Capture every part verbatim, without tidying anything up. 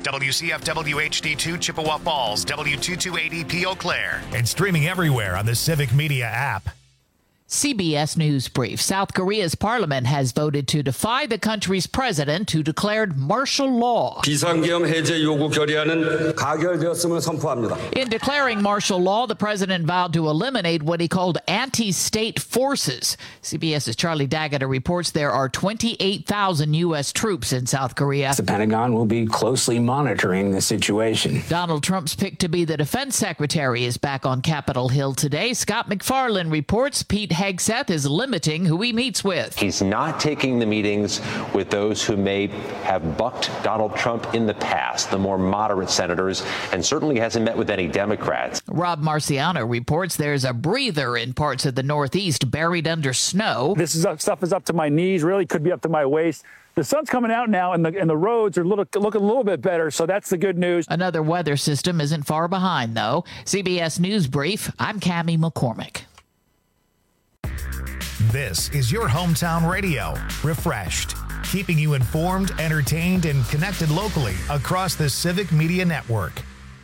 W C F W H D two Chippewa Falls, W two two eight E P Eau Claire. And streaming everywhere on the Civic Media app. C B S News Brief. South Korea's parliament has voted to defy the country's president who declared martial law. 비상계엄 해제 요구 결의안은 가결되었음을 선포합니다. In declaring martial law, the president vowed to eliminate what he called anti-state forces. CBS's Charlie Daggett reports there are twenty-eight thousand U S troops in South Korea. The Pentagon will be closely monitoring the situation. Donald Trump's pick to be the defense secretary is back on Capitol Hill today. Scott McFarland reports Pete Hegseth is limiting who he meets with. He's not taking the meetings with those who may have bucked Donald Trump in the past, the more moderate senators, and certainly hasn't met with any Democrats. Rob Marciano reports there's a breather in parts of the Northeast buried under snow. This is up, stuff is up to my knees, really could be up to my waist. The sun's coming out now, and the and the roads are little, looking a little bit better, so that's the good news. Another weather system isn't far behind, though. C B S News Brief, I'm Cammie McCormick. This is your hometown radio, Refreshed, keeping you informed, entertained, and connected locally across the Civic Media Network.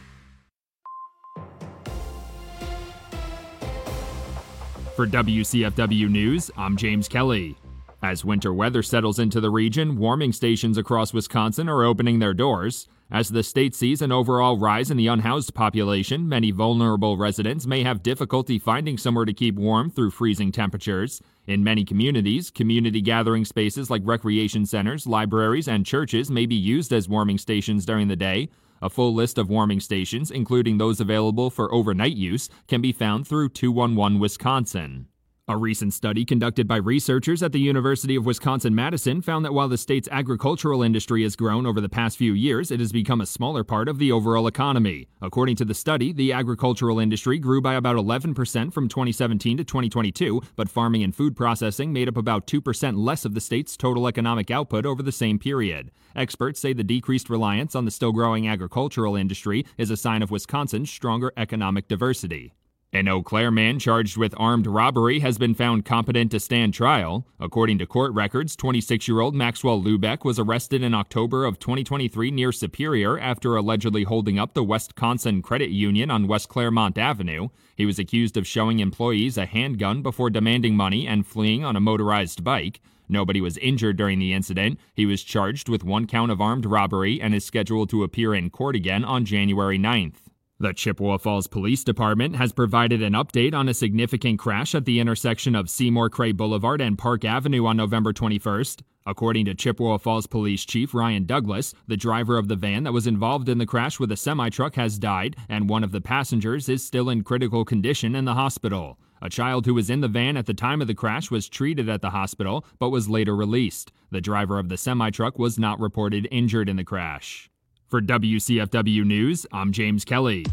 For W C F W News, I'm James Kelly. As winter weather settles into the region, warming stations across Wisconsin are opening their doors. As the state sees an overall rise in the unhoused population, many vulnerable residents may have difficulty finding somewhere to keep warm through freezing temperatures. In many communities, community gathering spaces like recreation centers, libraries, and churches may be used as warming stations during the day. A full list of warming stations, including those available for overnight use, can be found through two one one Wisconsin. A recent study conducted by researchers at the University of Wisconsin-Madison found that while the state's agricultural industry has grown over the past few years, it has become a smaller part of the overall economy. According to the study, the agricultural industry grew by about eleven percent from twenty seventeen to twenty twenty-two, but farming and food processing made up about two percent less of the state's total economic output over the same period. Experts say the decreased reliance on the still-growing agricultural industry is a sign of Wisconsin's stronger economic diversity. An Eau Claire man charged with armed robbery has been found competent to stand trial. According to court records, twenty-six-year-old Maxwell Lubeck was arrested in October of twenty twenty-three near Superior after allegedly holding up the Wisconsin Credit Union on West Claremont Avenue. He was accused of showing employees a handgun before demanding money and fleeing on a motorized bike. Nobody was injured during the incident. He was charged with one count of armed robbery and is scheduled to appear in court again on January ninth. The Chippewa Falls Police Department has provided an update on a significant crash at the intersection of Seymour Cray Boulevard and Park Avenue on November twenty-first. According to Chippewa Falls Police Chief Ryan Douglas, the driver of the van that was involved in the crash with a semi-truck has died, and one of the passengers is still in critical condition in the hospital. A child who was in the van at the time of the crash was treated at the hospital, but was later released. The driver of the semi-truck was not reported injured in the crash. For W C F W News, I'm James Kelly.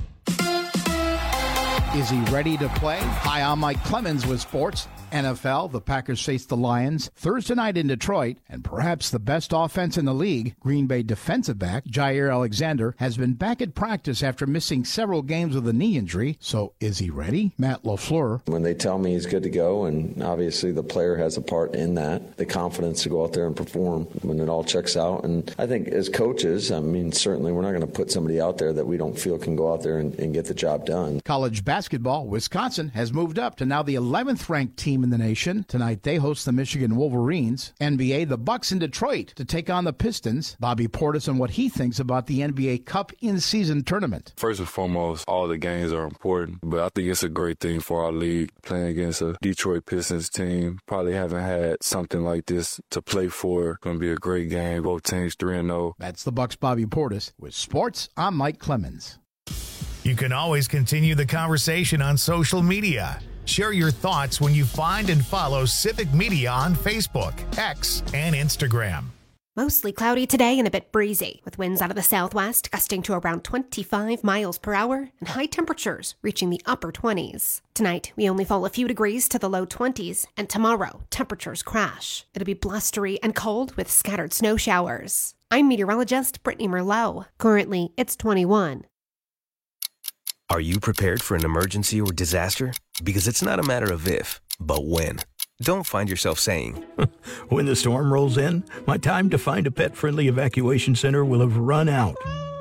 Is he ready to play? Hi, I'm Mike Clemens with sports. N F L, the Packers face the Lions Thursday night in Detroit, and perhaps the best offense in the league, Green Bay defensive back Jair Alexander has been back at practice after missing several games with a knee injury. So is he ready? Matt LaFleur. When they tell me he's good to go, and obviously the player has a part in that, the confidence to go out there and perform when it all checks out. And I think as coaches, I mean, certainly we're not going to put somebody out there that we don't feel can go out there and, and get the job done. College basketball, Wisconsin has moved up to now the eleventh ranked team in the nation. Tonight they host the Michigan Wolverines. N B A, the Bucks in Detroit to take on the Pistons. Bobby Portis on what he thinks about the N B A Cup in-season tournament. First and foremost, all the games are important, but I think it's a great thing for our league. Playing against a Detroit Pistons team, probably haven't had something like this to play for. Going to be a great game. Both teams three and oh. That's the Bucks' Bobby Portis. With sports, I'm Mike Clemens. You can always continue the conversation on social media. Share your thoughts when you find and follow Civic Media on Facebook, X, and Instagram. Mostly cloudy today and a bit breezy, with winds out of the southwest gusting to around twenty-five miles per hour and high temperatures reaching the upper twenties. Tonight, we only fall a few degrees to the low twenties, and tomorrow, temperatures crash. It'll be blustery and cold with scattered snow showers. I'm meteorologist Brittany Merlot. Currently, it's twenty-one. Are you prepared for an emergency or disaster? Because it's not a matter of if, but when. Don't find yourself saying, when the storm rolls in, my time to find a pet-friendly evacuation center will have run out.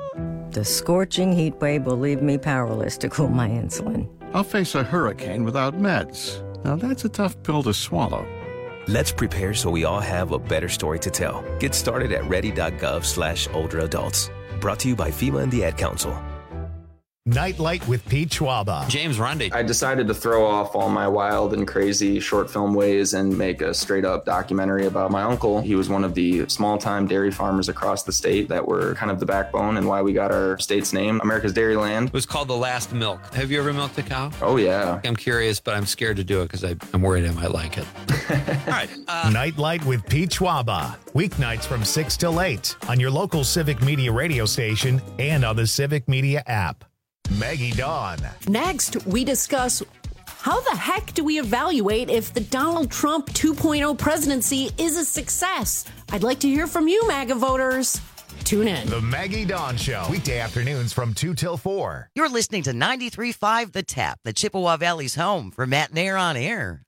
The scorching heat wave will leave me powerless to cool my insulin. I'll face a hurricane without meds. Now that's a tough pill to swallow. Let's prepare so we all have a better story to tell. Get started at ready.gov slash older adults. Brought to you by FEMA and the Ad Council. Nightlight with Pete Schwaba. James Rundy. I decided to throw off all my wild and crazy short film ways and make a straight up documentary about my uncle. He was one of the small time dairy farmers across the state that were kind of the backbone and why we got our state's name, America's Dairyland. It was called The Last Milk. Have you ever milked a cow? Oh, yeah. I'm curious, but I'm scared to do it because I'm worried I might like it. All right. Uh, Nightlight with Pete Schwaba. Weeknights from six till eight on your local Civic Media radio station and on the Civic Media app. Maggie Dawn. Next, we discuss how the heck do we evaluate if the Donald Trump two point oh presidency is a success? I'd like to hear from you, MAGA voters. Tune in. The Maggie Dawn Show. Weekday afternoons from two till four. You're listening to ninety-three point five The Tap, the Chippewa Valley's home for Matt Nair on Air.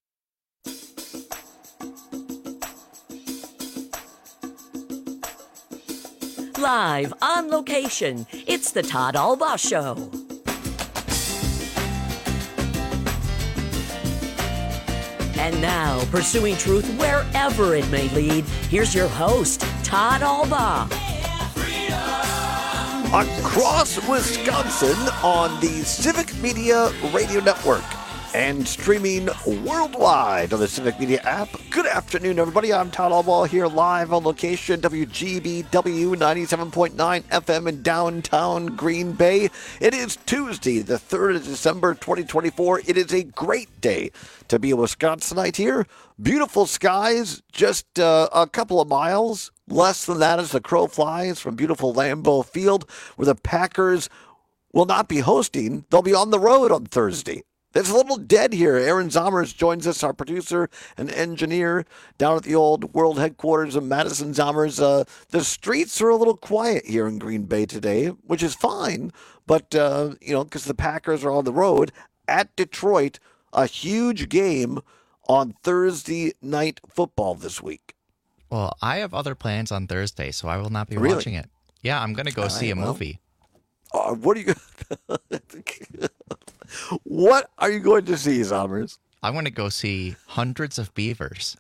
Live on location, it's the Todd Albaugh Show. And now, pursuing truth wherever it may lead, here's your host, Todd Albaugh. Across Wisconsin on the Civic Media Radio Network and streaming worldwide on the Civic Media app. Good afternoon, everybody. I'm Todd Albaugh here live on location, W G B W ninety-seven point nine F M in downtown Green Bay. It is Tuesday, the third of December, twenty twenty-four. It is a great day to be a Wisconsinite here. Beautiful skies, just uh, a couple of miles, less than that as the crow flies from beautiful Lambeau Field, where the Packers will not be hosting. They'll be on the road on Thursday. It's a little dead here. Aaron Zommers joins us, our producer and engineer down at the old world headquarters of Madison Zommers. Uh, the streets are a little quiet here in Green Bay today, which is fine. But, uh, you know, because the Packers are on the road at Detroit, a huge game on Thursday night football this week. Well, I have other plans on Thursday, so I will not be Really? watching it. Yeah, I'm going to go All see right, a well. movie. Uh, what are you What are you going to see, Zommers? I want to go see Hundreds of Beavers.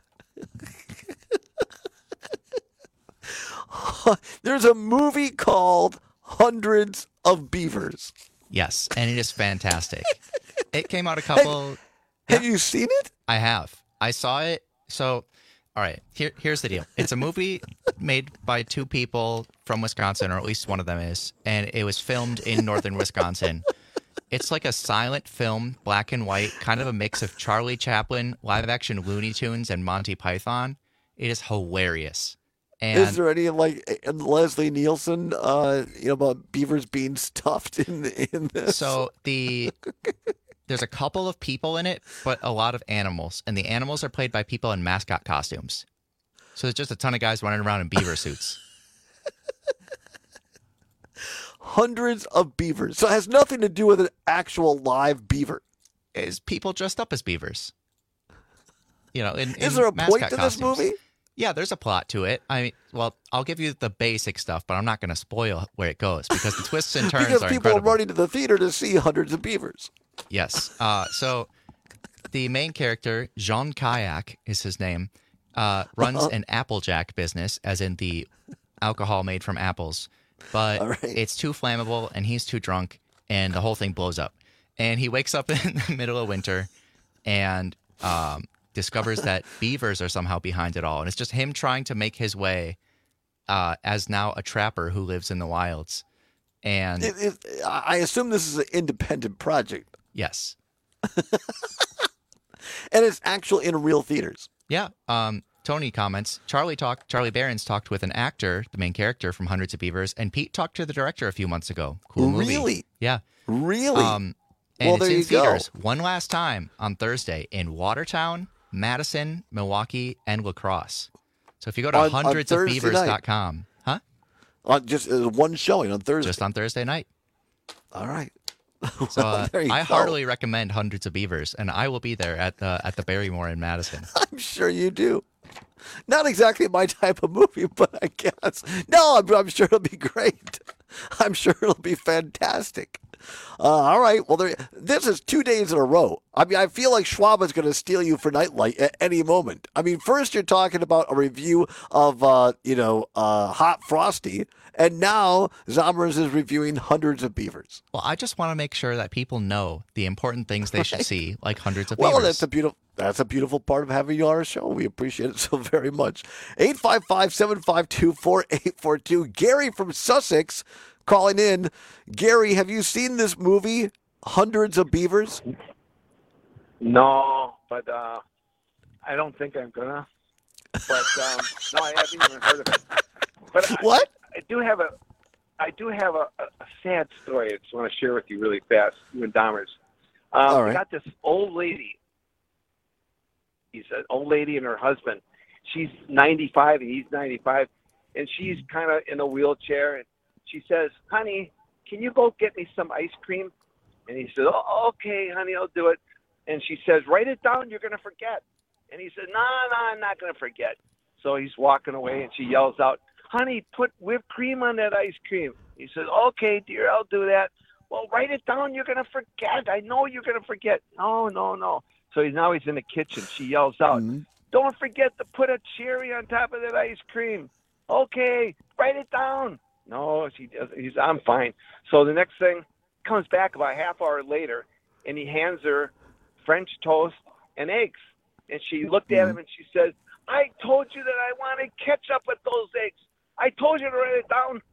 There's a movie called Hundreds of Beavers. Yes, and it is fantastic. It came out a couple... Have, have you seen it? I have. I saw it. So, all right, here, here's the deal. It's a movie made by two people from Wisconsin, or at least one of them is, and it was filmed in northern Wisconsin. It's like a silent film, black and white, kind of a mix of Charlie Chaplin, live-action Looney Tunes, and Monty Python. It is hilarious. And is there any like Leslie Nielsen, uh, you know, about beavers being stuffed in in this? So the there's a couple of people in it, but a lot of animals, and the animals are played by people in mascot costumes. So there's just a ton of guys running around in beaver suits. Hundreds of beavers. So it has nothing to do with an actual live beaver. Is people dressed up as beavers? You know, in, in is there a point to costumes. this movie? Yeah, there's a plot to it. I mean, well, I'll give you the basic stuff, but I'm not going to spoil where it goes because the twists and turns because are people incredible. are running to the theater to see Hundreds of Beavers. Yes. Uh, so the main character, Jean Kayak is his name, uh, runs Uh-huh. an Applejack business, as in the alcohol made from apples. But right. it's too flammable, and he's too drunk, and the whole thing blows up. And he wakes up in the middle of winter and um, discovers that beavers are somehow behind it all. And it's just him trying to make his way uh, as now a trapper who lives in the wilds. And It, it, I assume this is an independent project. yes. And it's actually in real theaters. Yeah. Um, Tony comments, Charlie talked, Charlie Barons talked with an actor, the main character from Hundreds of Beavers, and Pete talked to the director a few months ago. Cool movie. Really? Yeah. Really? Um, and Well, it's there in you go. theaters one last time on Thursday in Watertown, Madison, Milwaukee, and La Crosse. So if you go to On- on hundreds of Thursday beavers dot com, huh? On just uh, one showing on Thursday. Just on Thursday night. All right. So uh, there you I go. heartily recommend Hundreds of Beavers, and I will be there at the at the Barrymore in Madison. I'm sure you do. Not exactly my type of movie, but I guess. No, I'm, I'm sure it'll be great. I'm sure it'll be fantastic. Uh, all right. Well, there, this is two days in a row. I mean, I feel like Schwab is going to steal you for Nightlight at any moment. I mean, first you're talking about a review of, uh, you know, uh, Hot Frosty, and now Zombers is reviewing Hundreds of Beavers. Well, I just want to make sure that people know the important things they right. should see, like Hundreds of well, Beavers. Well, that's a beautiful. That's a beautiful part of having you on our show. We appreciate it so very much. eight five five, seven five two, four eight four two. Gary from Sussex calling in. Gary, have you seen this movie, Hundreds of Beavers? No, but uh, I don't think I'm gonna. But um, no, I haven't even heard of it. But what? I, I do have a, I do have a, a, a sad story. I just want to share with you really fast. You and Dahmers. Um, All right. I got this old lady. She's an old lady and her husband. She's ninety-five and he's ninety-five, and she's kind of in a wheelchair. And she says, "Honey, can you go get me some ice cream?" And he says, "Oh, okay, honey, I'll do it." And she says, "Write it down. You're going to forget." And he said, "No, no, I'm not going to forget." So he's walking away, and she yells out, "Honey, put whipped cream on that ice cream." He says, "Okay, dear, I'll do that." "Well, write it down. You're going to forget. I know you're going to forget." "No, no, no." So he's now he's in the kitchen. She yells out, mm-hmm. "Don't forget to put a cherry on top of that ice cream." "Okay, write it down." No, she does. He's, "I'm fine." So the next thing comes back about a half hour later, and he hands her French toast and eggs. And she looked at him and she said, "I told you that I wanted ketchup with those eggs. I told you to write it down."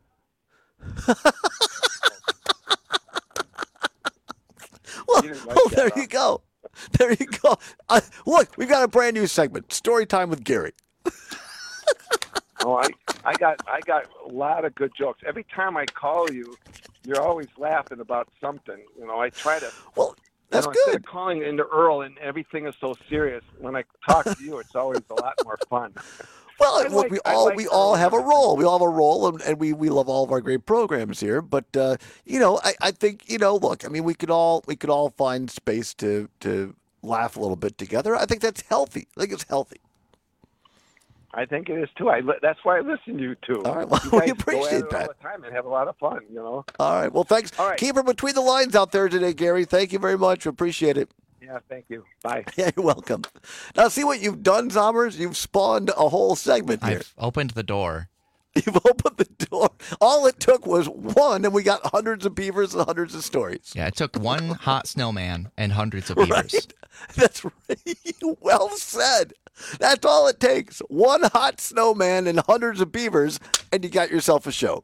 well, well there you go. There you go. Uh, look, we've got a brand new segment, Story Time with Gary. oh, I, I got, I got a lot of good jokes. Every time I call you, you're always laughing about something. You know, I try to. Well, that's you know, good. Instead of calling into Earl and everything is so serious, when I talk to you, it's always a lot more fun. Well, I look, like, we I all like we all Earl. have a role. We all have a role, and, and we, we love all of our great programs here. But uh, you know, I, I think you know, look, I mean, we could all we could all find space to to laugh a little bit together. I think that's healthy. I think it's healthy. I think it is too. I that's why I listen to you too. All right, well, you guys we appreciate go at that. it all the time and have a lot of fun. You know. All right. Well, thanks. All right. Keep her between the lines out there today, Gary. Thank you very much. Appreciate it. Yeah, thank you. Bye. Yeah, you're welcome. Now, see what you've done, Zombers? You've spawned a whole segment here. I've opened the door. You've opened the door. All it took was one, and we got hundreds of beavers and hundreds of stories. Yeah, it took one hot snowman and hundreds of beavers. Right? That's right. Well said. That's all it takes. One hot snowman and hundreds of beavers, and you got yourself a show.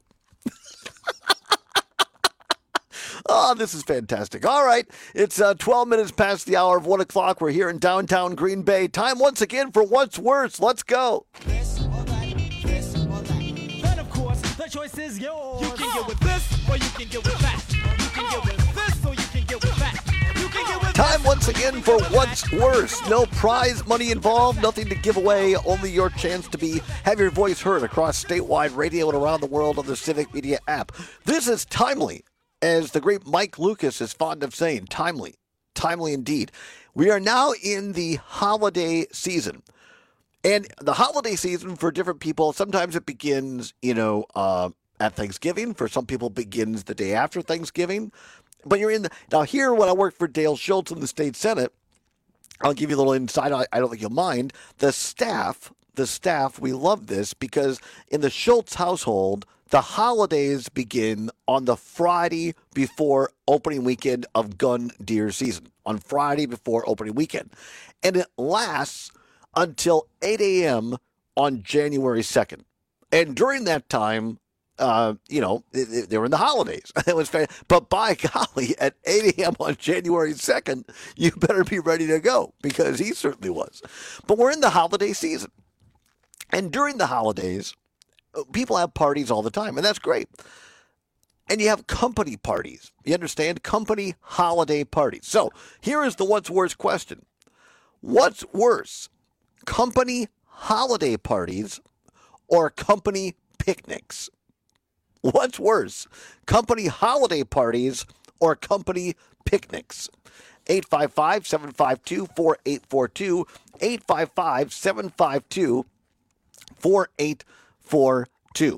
Oh, this is fantastic. All right. It's uh, twelve minutes past the hour of one o'clock. We're here in downtown Green Bay. Time once again for What's Worse. Let's go. This or that, this or that. Then, of course, the choice is yours. You can get with this or you can get with that. You can get with this or you can get with that. You can get with Time once again for What's Worse. No prize money involved, nothing to give away, only your chance to be have your voice heard across statewide radio and around the world on the Civic Media app. This is timely. As the great Mike Lucas is fond of saying, timely, timely indeed. We are now in the holiday season. And the holiday season for different people, sometimes it begins, you know, uh, at Thanksgiving. For some people, it begins the day after Thanksgiving. But you're in the, now here when I worked for Dale Schultz in the state Senate, I'll give you a little insight. I, I don't think you'll mind. The staff, the staff, we love this because in the Schultz household, the holidays begin on the Friday before opening weekend of gun deer season, on Friday before opening weekend. And it lasts until eight a.m. on January second. And during that time, uh, you know, they, they were in the holidays. It was fair. But by golly, at eight a.m. on January second, you better be ready to go because he certainly was. But we're in the holiday season. And during the holidays, people have parties all the time, and that's great. And you have company parties. You understand? Company holiday parties. So here is the what's worse question. What's worse, company holiday parties or company picnics? What's worse, company holiday parties or company picnics? eight five five, seven five two, four eight four two, eight five five, seven five two, four eight four two.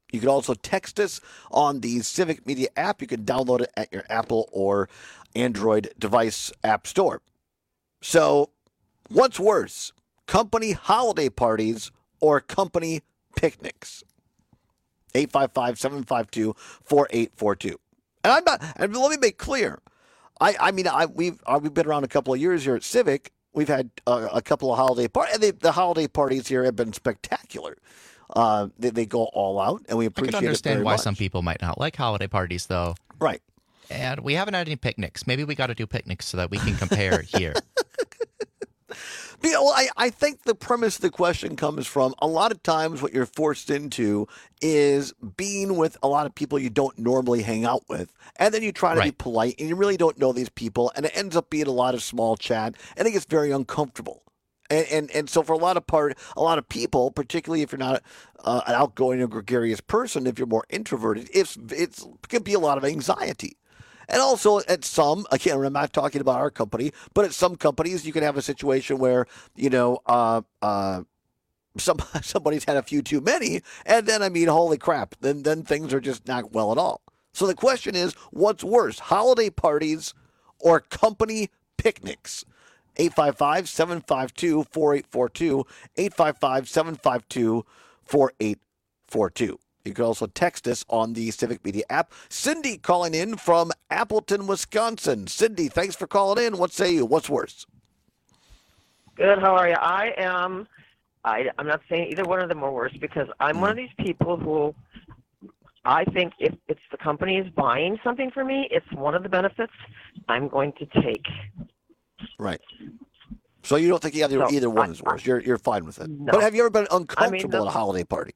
You can also text us on the Civic Media app. You can download it at your Apple or Android device app store. So, what's worse, company holiday parties or company picnics? eight five five, seven five two, four eight four two. And I'm not, and let me make clear, I, I mean, I, we've, uh, we've been around a couple of years here at Civic. We've had uh, a couple of holiday parties, and they, the holiday parties here have been spectacular. Uh, they, they go all out, and we appreciate it. I can understand it very why much. some people might not like holiday parties, though. Right. And we haven't had any picnics. Maybe we got to do picnics so that we can compare here. You know, I, I think the premise of the question comes from a lot of times what you're forced into is being with a lot of people you don't normally hang out with. And then you try to Right. be polite, and you really don't know these people, and it ends up being a lot of small chat, and it gets very uncomfortable. And, and and so for a lot of part, a lot of people, particularly if you're not uh, an outgoing or gregarious person, if you're more introverted, it's it's it can be a lot of anxiety. And also at some, again, I'm not talking about our company, but at some companies you can have a situation where you know uh, uh, some somebody's had a few too many, and then I mean, holy crap, then then things are just not well at all. So the question is, what's worse, holiday parties or company picnics? eight five five, seven five two, four eight four two, eight five five, seven five two, four eight four two. You can also text us on the Civic Media app. Cindy calling in from Appleton, Wisconsin. Cindy, thanks for calling in. What say you? What's worse? Good. How are you? I am. I, I'm not saying either one of them are worse because I'm mm. one of these people who I think if it's the company is buying something for me, it's one of the benefits I'm going to take. Right. So you don't think either, So, either one I- is worse. You're you're fine with it. No. But have you ever been I mean, uncomfortable the- at a holiday party?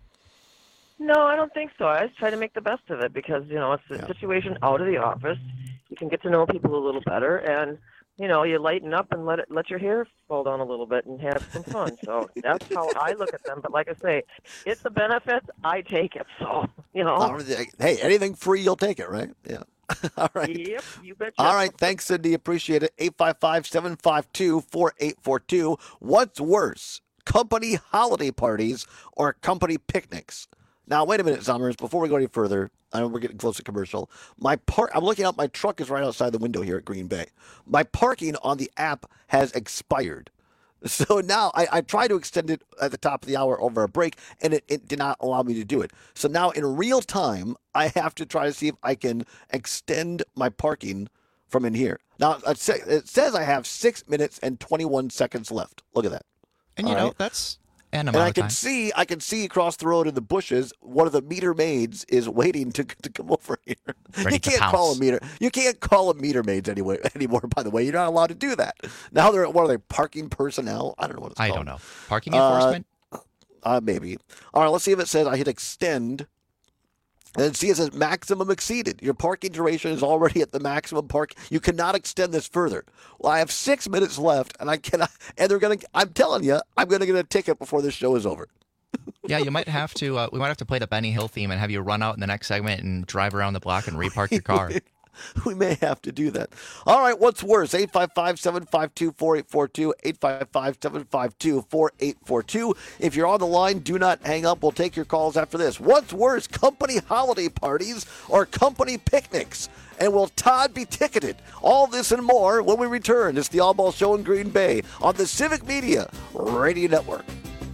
No, I don't think so. I just try to make the best of it because, you know, it's a Yeah. situation out of the office. You can get to know people a little better and, you know, you lighten up and let it let your hair fall down a little bit and have some fun. So that's how I look at them. But like I say, it's a benefit. I take it. So, you know. Oh, hey, anything free, you'll take it, right? Yeah. All right. Yep, you betcha. All right. Thanks, Cindy. Appreciate it. eight five five, seven five two, four eight four two. What's worse, company holiday parties or company picnics? Now, wait a minute, Summers. Before we go any further, I know we're getting close to commercial. My park, I'm looking out. My truck is right outside the window here at Green Bay. My parking on the app has expired. So now I, I tried to extend it at the top of the hour over a break, and it, it did not allow me to do it. So now in real time, I have to try to see if I can extend my parking from in here. Now, it sa- it says I have six minutes and twenty-one seconds left. Look at that. And you All know, right. that's an And amount I of can time. see, I can see across the road in the bushes, one of the meter maids is waiting to to come over here. Ready you to can't call pounce. them meter. You can't call them meter maids anyway anymore. By the way, you're not allowed to do that. Now they're what are they? Parking personnel? I don't know what it's I called. don't know. Parking Uh, enforcement? Uh, maybe. All right. Let's see if it says I hit extend. And then see it says maximum exceeded. Your parking duration is already at the maximum park. You cannot extend this further. Well, I have six minutes left, and I cannot. And they're gonna. I'm telling you, I'm gonna get a ticket before this show is over. Yeah, you might have to. Uh, we might have to play the Benny Hill theme and have you run out in the next segment and drive around the block and repark your car. We may have to do that. All right, what's worse? eight five five, seven five two, four eight four two, eight five five, seven five two, four eight four two. If you're on the line, do not hang up. We'll take your calls after this. What's worse, company holiday parties or company picnics? And will Todd be ticketed? All this and more when we return. It's the All Ball Show in Green Bay on the Civic Media Radio Network.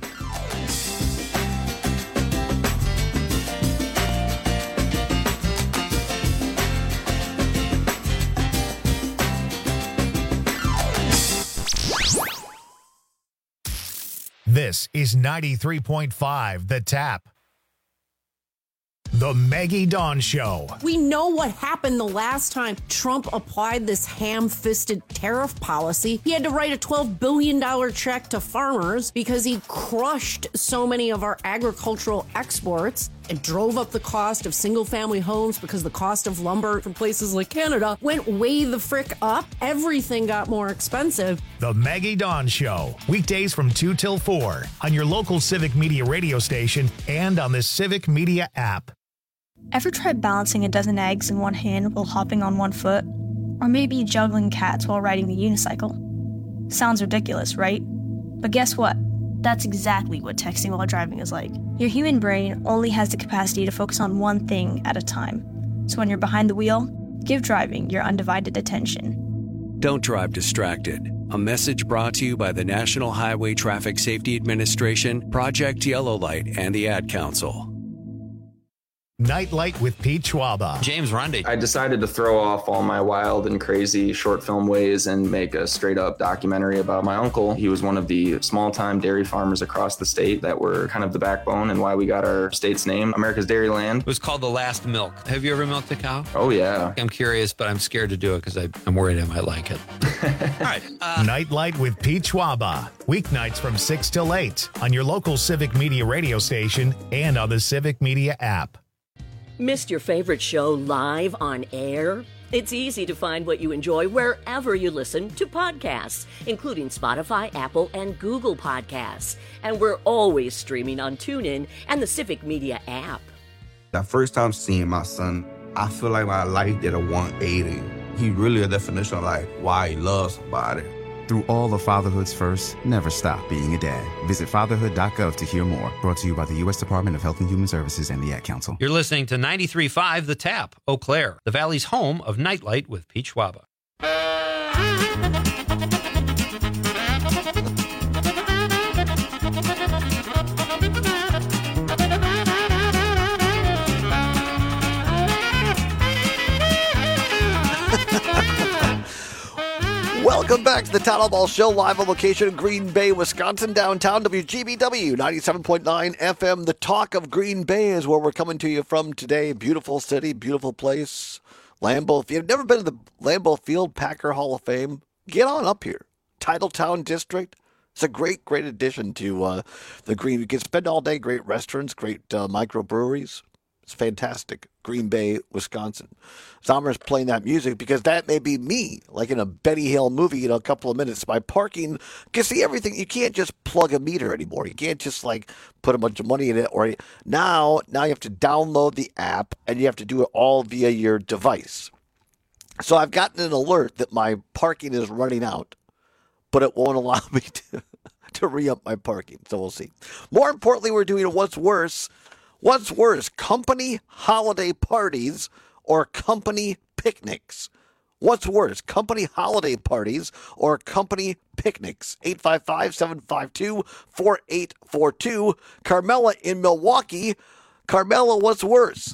This is ninety-three point five The Tap. The Maggie Dawn Show. We know what happened the last time Trump applied this ham-fisted tariff policy. He had to write a twelve billion dollars check to farmers because he crushed so many of our agricultural exports. It drove up the cost of single-family homes because the cost of lumber from places like Canada went way the frick up. Everything got more expensive. The Maggie Dawn Show. Weekdays from two till four on your local Civic Media radio station and on the Civic Media app. Ever tried balancing a dozen eggs in one hand while hopping on one foot? Or maybe juggling cats while riding the unicycle? Sounds ridiculous, right? But guess what? That's exactly what texting while driving is like. Your human brain only has the capacity to focus on one thing at a time. So when you're behind the wheel, give driving your undivided attention. Don't drive distracted. A message brought to you by the National Highway Traffic Safety Administration, Project Yellow Light, and the Ad Council. Nightlight with Pete Schwaba. James Rundy. I decided to throw off all my wild and crazy short film ways and make a straight up documentary about my uncle. He was one of the small time dairy farmers across the state that were kind of the backbone and why we got our state's name, America's Dairyland. It was called The Last Milk. Have you ever milked a cow? Oh, yeah. I'm curious, but I'm scared to do it because I'm worried I might like it. All right. Uh, Nightlight with Pete Schwaba. Weeknights from six till eight on your local Civic Media radio station and on the Civic Media app. Missed your favorite show live on air? It's easy to find what you enjoy wherever you listen to podcasts, including Spotify, Apple, and Google Podcasts. And we're always streaming on TuneIn and the Civic Media app. The first time seeing my son, I feel like my life did a one eighty. He really a definition of like why he loves somebody. Through all of fatherhood's first, never stop being a dad. Visit fatherhood dot gov to hear more. Brought to you by the U S Department of Health and Human Services and the Ad Council. You're listening to ninety-three point five The Tap, Eau Claire, the Valley's home of Nightlight with Pete Schwaba. Welcome back to the Town Ball Show, live on location in Green Bay, Wisconsin, downtown W G B W, ninety-seven point nine F M. The talk of Green Bay is where we're coming to you from today. Beautiful city, beautiful place. Lambeau, if you've never been to the Lambeau Field Packer Hall of Fame, get on up here. Titletown District. It's a great, great addition to uh, the Green. You can spend all day, great restaurants, great uh, microbreweries. It's fantastic. Green Bay, Wisconsin. Sommer's playing that music because that may be me, like in a Benny Hill movie in a couple of minutes. My parking, you can see everything. You can't just plug a meter anymore. You can't just like put a bunch of money in it. Or now, now you have to download the app and you have to do it all via your device. So I've gotten an alert that my parking is running out, but it won't allow me to, to re-up my parking. So we'll see. More importantly, we're doing what's worse. What's worse, company holiday parties or company picnics? What's worse, company holiday parties or company picnics? eight five five, seven five two, four eight four two. Carmela in Milwaukee. Carmela, what's worse?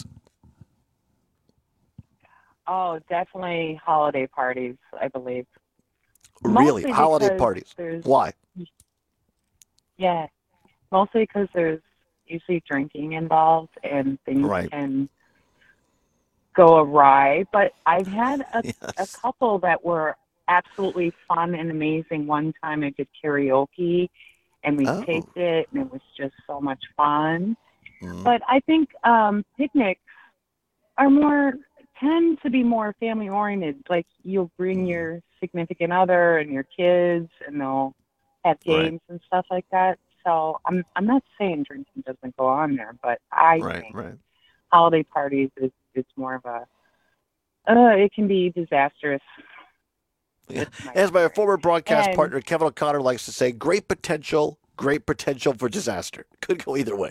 Oh, definitely holiday parties, I believe. Really? Mostly Holiday parties? Why? Yeah, mostly because there's usually drinking involved and things right. can go awry. But I've had a, yes. a couple that were absolutely fun and amazing. One time I did karaoke and we Oh. taped it and it was just so much fun. Mm. But I think um, picnics are more, tend to be more family oriented. Like you'll bring your significant other and your kids and they'll have games Right. and stuff like that. So I'm I'm not saying drinking doesn't go on there, but I Right, think right. holiday parties is, is more of a uh, it can be disastrous. Yeah. As my former broadcast And- partner Kevin O'Connor likes to say, great potential, great potential for disaster. Could go either way.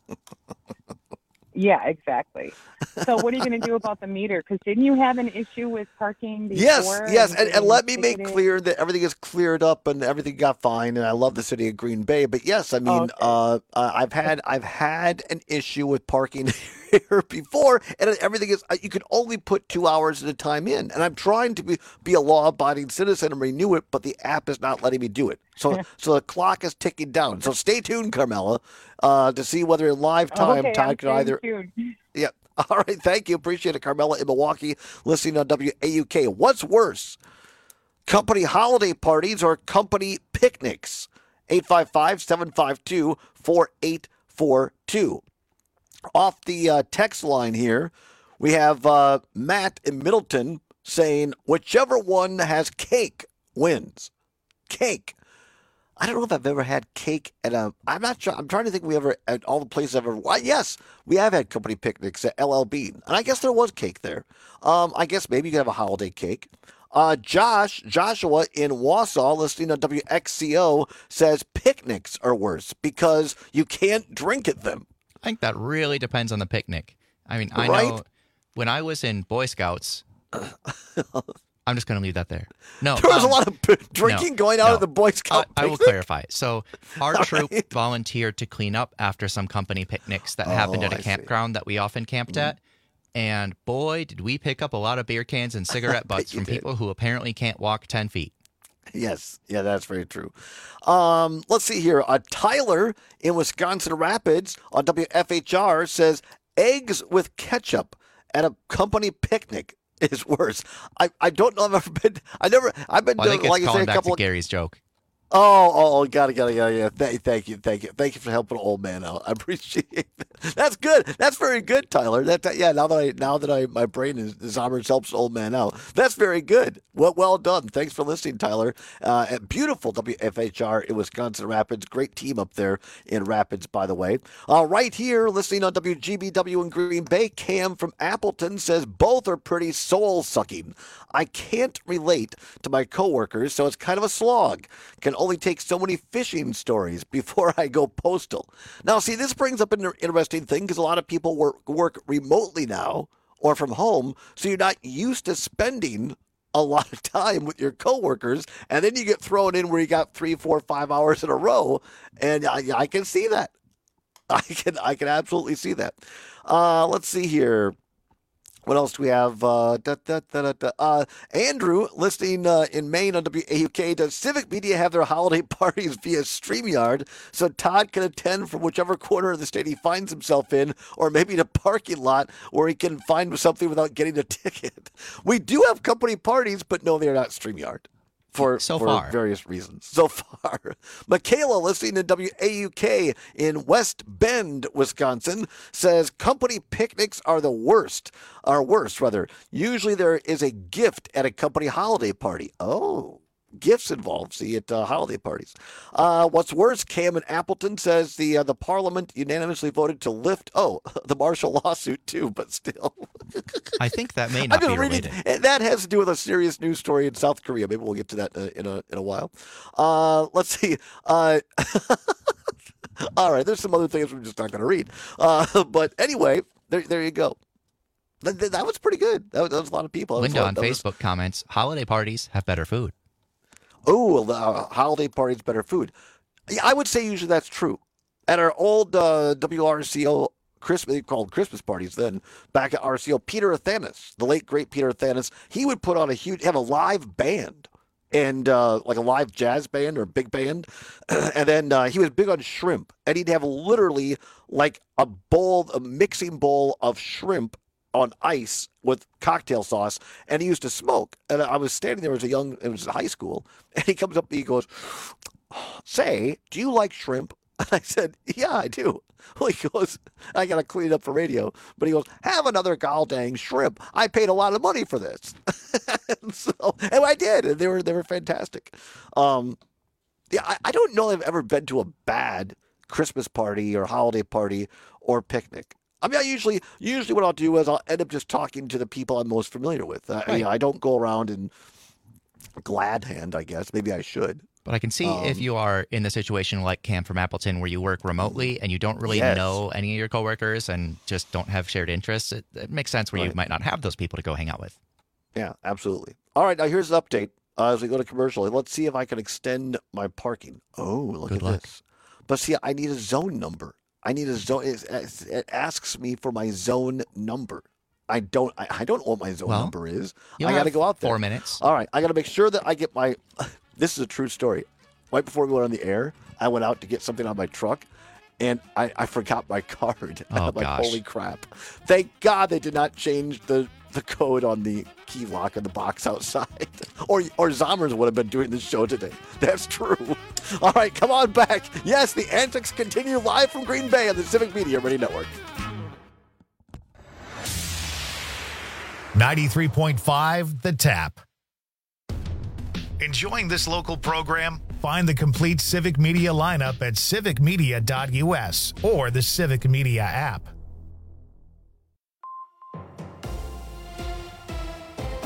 Yeah, exactly. So what are you going to do about the meter? Because didn't you have an issue with parking before? Yes, yes, and, and getting let me make ticketed? clear that everything is cleared up and everything got fine. And I love the city of Green Bay, but yes, I mean, Okay. uh, uh, I've had I've had an issue with parking here before, and everything is you can only put two hours at a time in, and I'm trying to be be a law-abiding citizen and renew it, but the app is not letting me do it. So so the clock is ticking down. So stay tuned, Carmela, uh, to see whether in live time Okay, Todd I'm can either. staying tuned. Yep. All right. Thank you. Appreciate it, Carmela in Milwaukee, listening on W A U K. What's worse, company holiday parties or company picnics? eight five five, seven five two, four eight four two. Off the uh, text line here, we have uh, Matt in Middleton saying, whichever one has cake wins. Cake. I don't know if I've ever had cake at a. I'm not sure. I'm trying to think. We ever at all the places I've ever. Well, yes, we have had company picnics at L L Bean, and I guess there was cake there. Um, I guess maybe you could have a holiday cake. Uh, Josh, Joshua in Wausau, listening on W X C O, says picnics are worse because you can't drink at them. I think that really depends on the picnic. I mean, I Right? know when I was in Boy Scouts, I'm just going to leave that there. No, There was um, a lot of p- drinking no, going out no. of the Boy Scout I, I will picnic? clarify. So our troop volunteered to clean up after some company picnics that happened Oh, at a I see. campground that we often camped at. And boy, did we pick up a lot of beer cans and cigarette butts you from did. people who apparently can't walk ten feet. Yes, yeah, that's very true. Um, let's see here. Uh, Tyler in Wisconsin Rapids on W F H R says eggs with ketchup at a company picnic is worse. I, I don't know if I've ever been. I never. I've been Well, I to, think it's like I say, calling a back couple to of. Gary's joke. Oh, oh, oh, got it, got it, got it, got it. Thank, thank you, thank you, thank you for helping an old man out. I appreciate that. That's good. That's very good, Tyler. That, that yeah. Now that I now that I my brain is Zombers helps an old man out. That's very good. Well, well done. Thanks for listening, Tyler. Uh, at beautiful W F H R in Wisconsin Rapids. Great team up there in Rapids, by the way. Uh, right here, listening on W G B W in Green Bay. Cam from Appleton says both are pretty soul sucking. I can't relate to my coworkers, so it's kind of a slog. Can only take so many fishing stories before I go postal. Now, see, this brings up an interesting thing because a lot of people work, work remotely now or from home, so you're not used to spending a lot of time with your coworkers, and then you get thrown in where you got three, four, five hours in a row, and I, I can see that. I can, I can absolutely see that. Uh, let's see here. What else do we have? Uh, da, da, da, da, da. Uh, Andrew, listening uh, in Maine on W A U K, does Civic Media have their holiday parties via StreamYard so Todd can attend from whichever corner of the state he finds himself in, or maybe the parking lot where he can find something without getting a ticket? We do have company parties, but no, they are not StreamYard. For, So for far. various reasons. So far. Michaela, listening to W A U K in West Bend, Wisconsin, says company picnics are the worst, are worst, rather. Usually there is a gift at a company holiday party. Oh, gifts involved, see, at uh, holiday parties. Uh, what's worse, Cam in Appleton says the uh, the Parliament unanimously voted to lift, oh, the Marshall lawsuit too, but still. I think that may I'm not just be reading, related. and that has to do with a serious news story in South Korea. Maybe we'll get to that uh, in a in a while. Uh, let's see. Uh, all right, there's some other things we're just not going to read. Uh, but anyway, there there you go. That, that was pretty good. That was, that was a lot of people. That was Linda a lot- on that was- Facebook comments, holiday parties have better food. Oh, the uh, holiday parties, better food. Yeah, I would say usually that's true. At our old uh, W R C O Christmas, they called Christmas parties then, back at R C O, Peter Athanas, the late great Peter Athanas, he would put on a huge, have a live band and uh, like a live jazz band or big band. And then uh, he was big on shrimp, and he'd have literally like a bowl, a mixing bowl of shrimp on ice with cocktail sauce, and he used to smoke. And I was standing there as a young, it was high school, and he comes up to me, he goes, say, do you like shrimp? And I said, yeah, I do. Well, he goes, I got to clean it up for radio. But he goes, have another gall dang shrimp. I paid a lot of money for this. and so, and I did. And they were, they were fantastic. Um, yeah, I, I don't know if I've ever been to a bad Christmas party or holiday party or picnic. I mean, I usually, usually what I'll do is I'll end up just talking to the people I'm most familiar with. I, you know, I don't go around and glad hand, I guess. Maybe I should. But I can see Um, if you are in the situation like Cam from Appleton where you work remotely and you don't really Yes. know any of your coworkers and just don't have shared interests, it, it makes sense where you Right. might not have those people to go hang out with. Yeah, absolutely. All right, now here's an update uh, as we go to commercial. Let's see if I can extend my parking. Oh, look Good at luck. this. But see, I need a zone number. I need a zone. It, it asks me for my zone number. I don't. I, I don't know what my zone Well, number is. you'll I got to have go out there. four minutes. All right, I got to make sure that I get my. This is a true story. Right before we went on the air, I went out to get something on my truck, and I, I forgot my card. Oh, I'm like, gosh. holy crap! Thank God they did not change the, the code on the key lock in the box outside, or or Zombers would have been doing this show today. That's true. All right, come on back. Yes, the antics continue live from Green Bay on the Civic Media Radio Network. ninety-three point five The Tap. Enjoying this local program? Find the complete Civic Media lineup at civic media dot U S or the Civic Media app.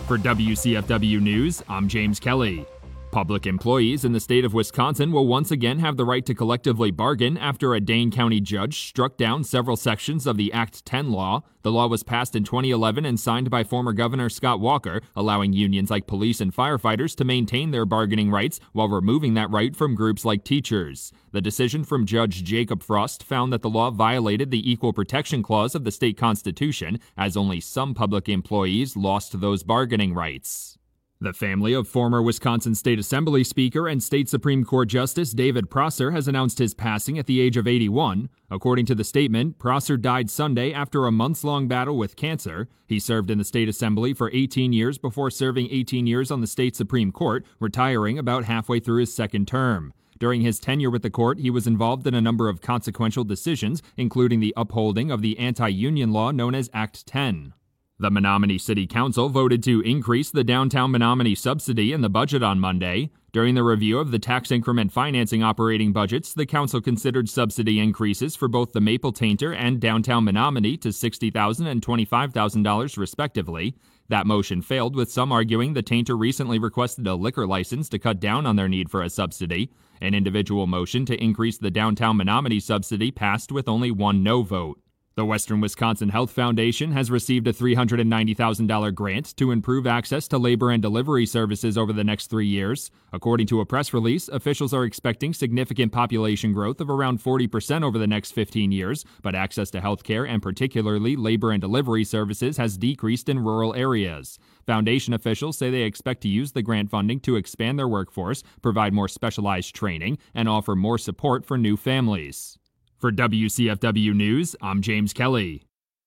For W C F W News, I'm James Kelly. Public employees in the state of Wisconsin will once again have the right to collectively bargain after a Dane County judge struck down several sections of the Act ten law. The law was passed in twenty eleven and signed by former Governor Scott Walker, allowing unions like police and firefighters to maintain their bargaining rights while removing that right from groups like teachers. The decision from Judge Jacob Frost found that the law violated the Equal Protection Clause of the state constitution, as only some public employees lost those bargaining rights. The family of former Wisconsin State Assembly Speaker and State Supreme Court Justice David Prosser has announced his passing at the age of eighty-one. According to the statement, Prosser died Sunday after a months-long battle with cancer. He served in the State Assembly for eighteen years before serving eighteen years on the State Supreme Court, retiring about halfway through his second term. During his tenure with the court, he was involved in a number of consequential decisions, including the upholding of the anti-union law known as Act ten. The Menominee City Council voted to increase the downtown Menominee subsidy in the budget on Monday. During the review of the tax increment financing operating budgets, the council considered subsidy increases for both the Maple Tainter and downtown Menominee to sixty thousand dollars and twenty-five thousand dollars respectively. That motion failed, with some arguing the Tainter recently requested a liquor license to cut down on their need for a subsidy. An individual motion to increase the downtown Menominee subsidy passed with only one no vote. The Western Wisconsin Health Foundation has received a three hundred ninety thousand dollars grant to improve access to labor and delivery services over the next three years. According to a press release, officials are expecting significant population growth of around forty percent over the next fifteen years, but access to health care and particularly labor and delivery services has decreased in rural areas. Foundation officials say they expect to use the grant funding to expand their workforce, provide more specialized training, and offer more support for new families. For W C F W News, I'm James Kelly.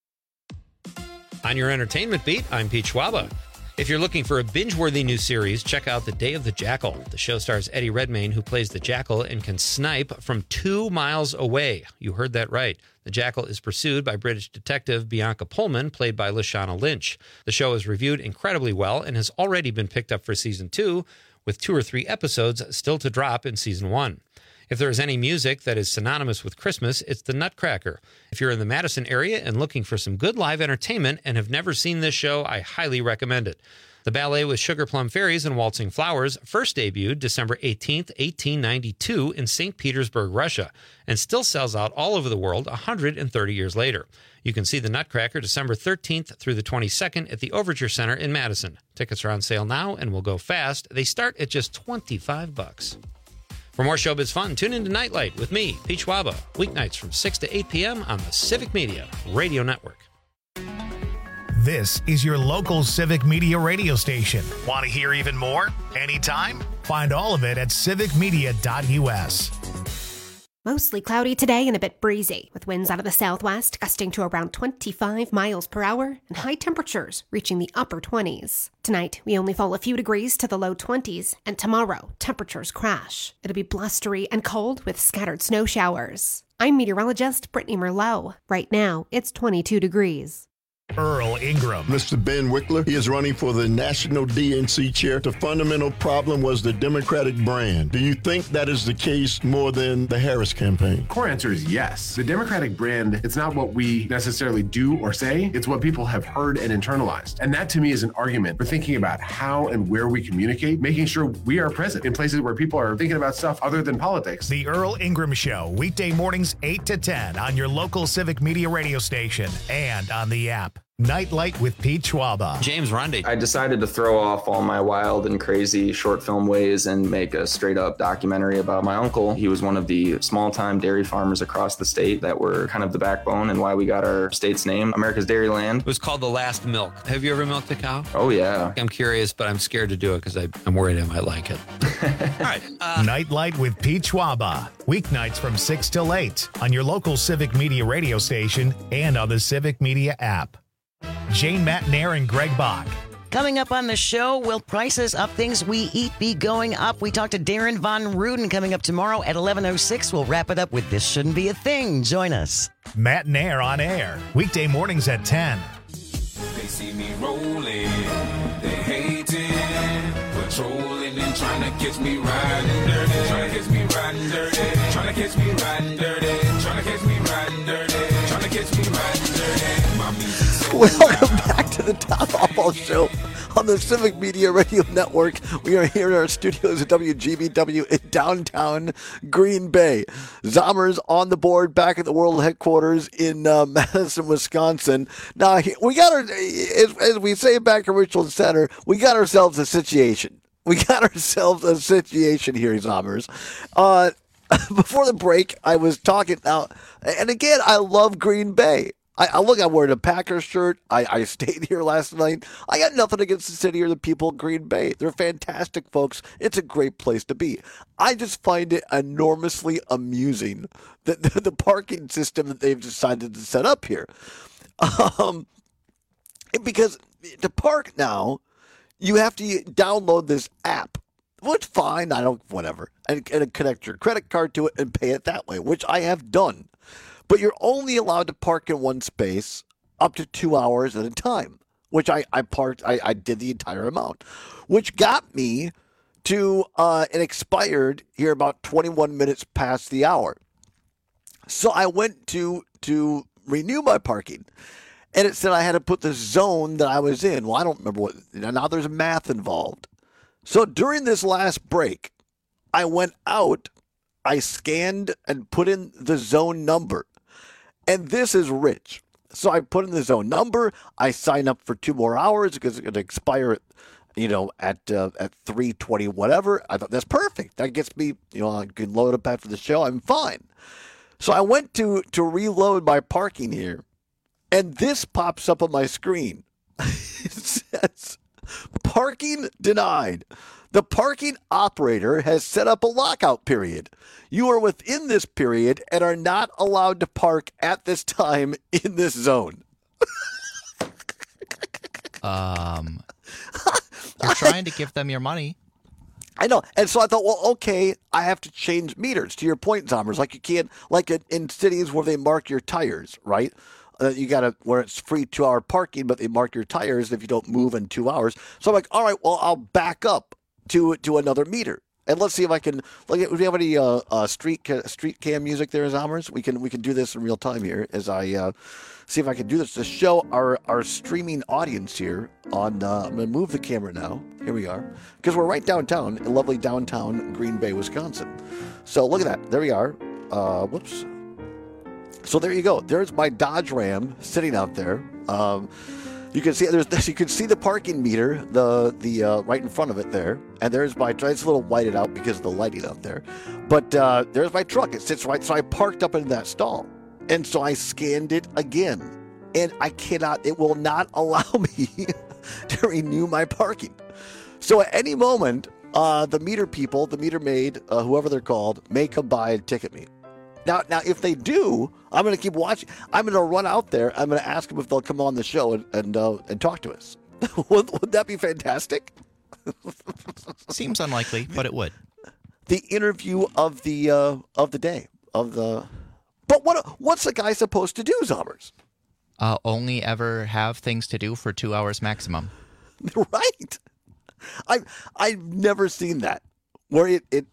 On your entertainment beat, I'm Pete Schwaba. If you're looking for a binge-worthy new series, check out The Day of the Jackal. The show stars Eddie Redmayne, who plays the Jackal and can snipe from two miles away. You heard that right. The Jackal is pursued by British detective Bianca Pullman, played by Lashana Lynch. The show is reviewed incredibly well and has already been picked up for season two, with two or three episodes still to drop in season one. If there is any music that is synonymous with Christmas, it's the Nutcracker. If you're in the Madison area and looking for some good live entertainment and have never seen this show, I highly recommend it. The ballet with Sugar Plum Fairies and Waltzing Flowers first debuted December eighteenth, eighteen ninety-two in Saint Petersburg, Russia, and still sells out all over the world one hundred thirty years later. You can see the Nutcracker December thirteenth through the twenty-second at the Overture Center in Madison. Tickets are on sale now and will go fast. They start at just twenty-five bucks. For more showbiz fun, tune into Nightlight with me, Pete Schwaba, weeknights from six to eight p.m. on the Civic Media Radio Network. This is your local Civic Media radio station. Want to hear even more? Anytime? Find all of it at civic media dot u s. Mostly cloudy today and a bit breezy, with winds out of the southwest gusting to around twenty-five miles per hour and high temperatures reaching the upper twenties. Tonight, we only fall a few degrees to the low twenties, and tomorrow, temperatures crash. It'll be blustery and cold with scattered snow showers. I'm meteorologist Brittany Merlot. Right now, it's twenty-two degrees. Earl Ingram. Mister Ben Wickler, he is running for the National D N C chair. The fundamental problem was the Democratic brand. Do you think that is the case more than the Harris campaign? Core answer is yes. The Democratic brand, it's not what we necessarily do or say, it's what people have heard and internalized. And that to me is an argument for thinking about how and where we communicate, making sure we are present in places where people are thinking about stuff other than politics. The Earl Ingram Show, weekday mornings eight to ten on your local Civic Media radio station and on the app. Nightlight with Pete Schwaba. James Runde. I decided to throw off all my wild and crazy short film ways and make a straight up documentary about my uncle. He was one of the small time dairy farmers across the state that were kind of the backbone and why we got our state's name, America's Dairyland. It was called The Last Milk. Have you ever milked a cow? Oh, yeah. I'm curious, but I'm scared to do it because I'm worried I might like it. All right. Uh, Nightlight with Pete Schwaba. Weeknights from six till eight on your local Civic Media radio station and on the Civic Media app. Jane Matnair and Greg Bach. Coming up on the show, will prices of things we eat be going up? We talk to Darren Von Ruden coming up tomorrow at eleven oh six. We'll wrap it up with This Shouldn't Be a Thing. Join us. Matnair on air, weekday mornings at ten. They see me rolling, they hating, patrolling and trying to catch me riding dirty, trying to catch me riding dirty, trying to catch me riding dirty, trying to catch me riding dirty, trying to catch me riding dirty. Welcome back to the Todd Albaugh Show on the Civic Media Radio Network. We are here in our studios at W G B W in downtown Green Bay. Zommers on the board back at the world headquarters in uh, Madison, Wisconsin. Now, we got our, as, as we say back at Richland Center, we got ourselves a situation. We got ourselves a situation here, Zommers. Uh, before the break, I was talking now, and again, I love Green Bay. I, I look, I'm wearing a Packers shirt. I, I stayed here last night. I got nothing against the city or the people of Green Bay. They're fantastic folks. It's a great place to be. I just find it enormously amusing that the, the parking system that they've decided to set up here. Um, because to park now, you have to download this app. Which fine, I don't, whatever, and, and connect your credit card to it and pay it that way, which I have done. But you're only allowed to park in one space up to two hours at a time, which I, I parked, I, I did the entire amount, which got me to, uh, it expired here about twenty-one minutes past the hour. So I went to, to renew my parking, and it said I had to put the zone that I was in. Well, I don't remember what, now there's math involved. So during this last break, I went out, I scanned and put in the zone number. And this is rich. So I put in the zone number. I sign up for two more hours because it's going to expire at, you know, at uh, at three twenty, whatever. I thought that's perfect. That gets me, you know, I can load up after the show. I'm fine. So I went to, to reload my parking here, and this pops up on my screen. It says, parking denied. The parking operator has set up a lockout period. You are within this period and are not allowed to park at this time in this zone. um, you're trying to give them your money. I know. And so I thought, well, okay, I have to change meters. To your point, Zommers, like you can't, like in cities where they mark your tires, right? Uh, you got to, where it's free two-hour parking, but they mark your tires if you don't move in two hours. So I'm like, all right, well, I'll back up to to another meter. And let's see if I can, like, do we have any uh, uh, street ca- street cam music there, Zommers? We can we can do this in real time here as I uh, see if I can do this to show our, our streaming audience here on, uh, I'm going to move the camera now. Here we are. Because we're right downtown in lovely downtown Green Bay, Wisconsin. So look at that. There we are. Uh, whoops. So there you go. There's my Dodge Ram sitting out there. Um, you can see there's you can see the parking meter, the the uh, right in front of it there, and there's my. It's a little whited out because of the lighting out there, but uh, there's my truck. It sits right. So I parked up in that stall, and so I scanned it again, and I cannot. It will not allow me to renew my parking. So at any moment, uh, the meter people, the meter maid, uh, whoever they're called, may come by and ticket me. Now, now, if they do, I'm going to keep watching. I'm going to run out there. I'm going to ask them if they'll come on the show and and, uh, and talk to us. would, would that be fantastic? Seems unlikely, but it would. The interview of the uh, of the day of the. But what what's the guy supposed to do, Zommers? Uh, only ever have things to do for two hours maximum. Right. I've I've never seen that where it it.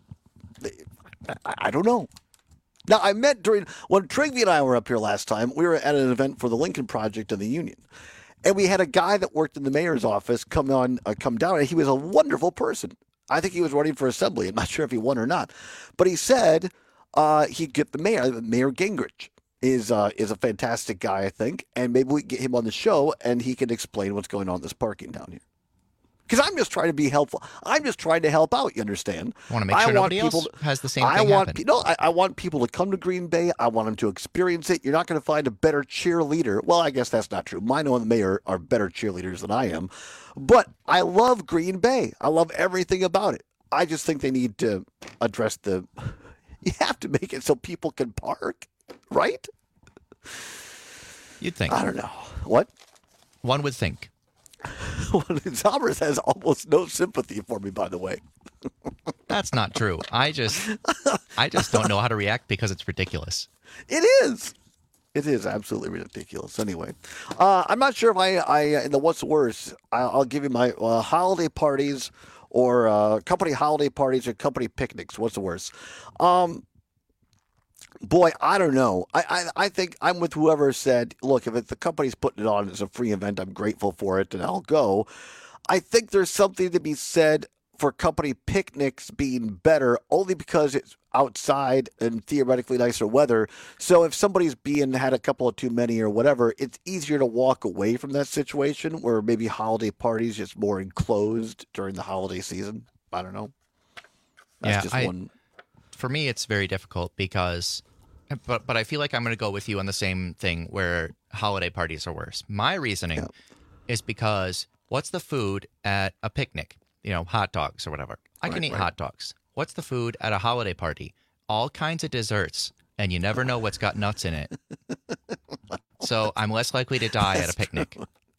I, I don't know. Now, I met during, when Trigby and I were up here last time, we were at an event for the Lincoln Project in the Union. And we had a guy that worked in the mayor's office come on, uh, come down, and he was a wonderful person. I think he was running for assembly. I'm not sure if he won or not. But he said uh, he'd get the mayor, Mayor Gingrich is uh, is a fantastic guy, I think. And maybe we can get him on the show, and he can explain what's going on with this parking down here. Because I'm just trying to be helpful. I'm just trying to help out, you understand? I want to make sure I nobody want else to, has the same I thing want, happen. No, I, I want people to come to Green Bay. I want them to experience it. You're not going to find a better cheerleader. Well, I guess that's not true. Mine and the mayor are better cheerleaders than I am. But I love Green Bay. I love everything about it. I just think they need to address the... You have to make it so people can park, right? You'd think. I don't know. What? One would think. Zommers has almost no sympathy for me, by the way. That's not true. I just, I just don't know how to react because it's ridiculous. It is. It is absolutely ridiculous. Anyway, uh, I'm not sure if I, I in the what's worse, I'll, I'll give you my uh, holiday parties or uh, company holiday parties or company picnics. What's the worst? Um, boy, I don't know. I, I, I think I'm with whoever said, look, if it, the company's putting it on as a free event, I'm grateful for it and I'll go. I think there's something to be said for company picnics being better only because it's outside and theoretically nicer weather. So if somebody's being had a couple of too many or whatever, it's easier to walk away from that situation where maybe holiday parties just more enclosed during the holiday season. I don't know. That's yeah, just I, one. For me, it's very difficult because, but but I feel like I'm going to go with you on the same thing where holiday parties are worse. My reasoning yeah. is because what's the food at a picnic? You know, hot dogs or whatever. I can right, eat right. hot dogs. What's the food at a holiday party? All kinds of desserts, and you never know what's got nuts in it. So I'm less likely to die That's at a picnic.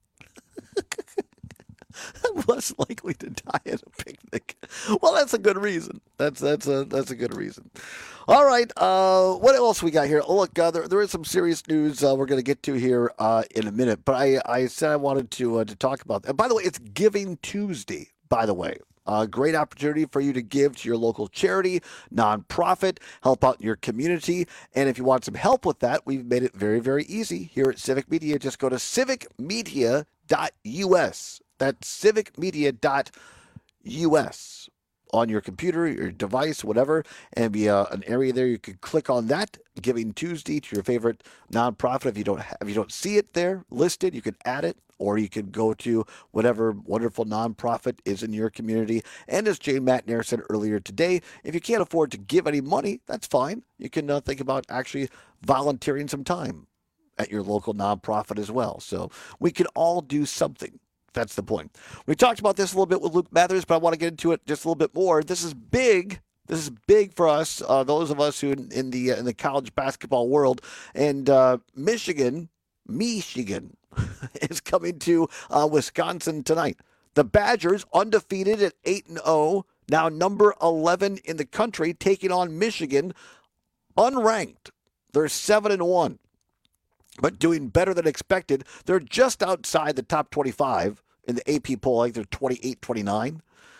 I'm less likely to die at a picnic. Well, that's a good reason. That's that's a that's a good reason. All right. Uh, what else we got here? Oh, look, uh, there there is some serious news uh, we're going to get to here uh, in a minute. But I, I said I wanted to uh, to talk about that. By the way, it's Giving Tuesday. By the way. A uh, great opportunity for you to give to your local charity, nonprofit, help out your community. And if you want some help with that, we've made it very, very easy here at Civic Media. Just go to civic media dot U S. That's civic media dot U S on your computer, your device, whatever, and be uh, an area there. You can click on that, Giving Tuesday, to your favorite nonprofit. If you don't have, if you don't see it there listed, you can add it. Or you can go to whatever wonderful nonprofit is in your community. And as Jane Matnair said earlier today, if you can't afford to give any money, that's fine. You can uh, think about actually volunteering some time at your local nonprofit as well. So we can all do something. That's the point. We talked about this a little bit with Luke Mathers, but I want to get into it just a little bit more. This is big. This is big for us, uh, those of us who in, in the uh, in the college basketball world. And uh, Michigan, Michigan. is coming to uh, Wisconsin tonight. The Badgers, undefeated at eight and oh, now number eleven in the country, taking on Michigan, unranked. They're seven and one, but doing better than expected. They're just outside the top twenty-five in the A P poll. I think they're twenty-eight, twenty-nine.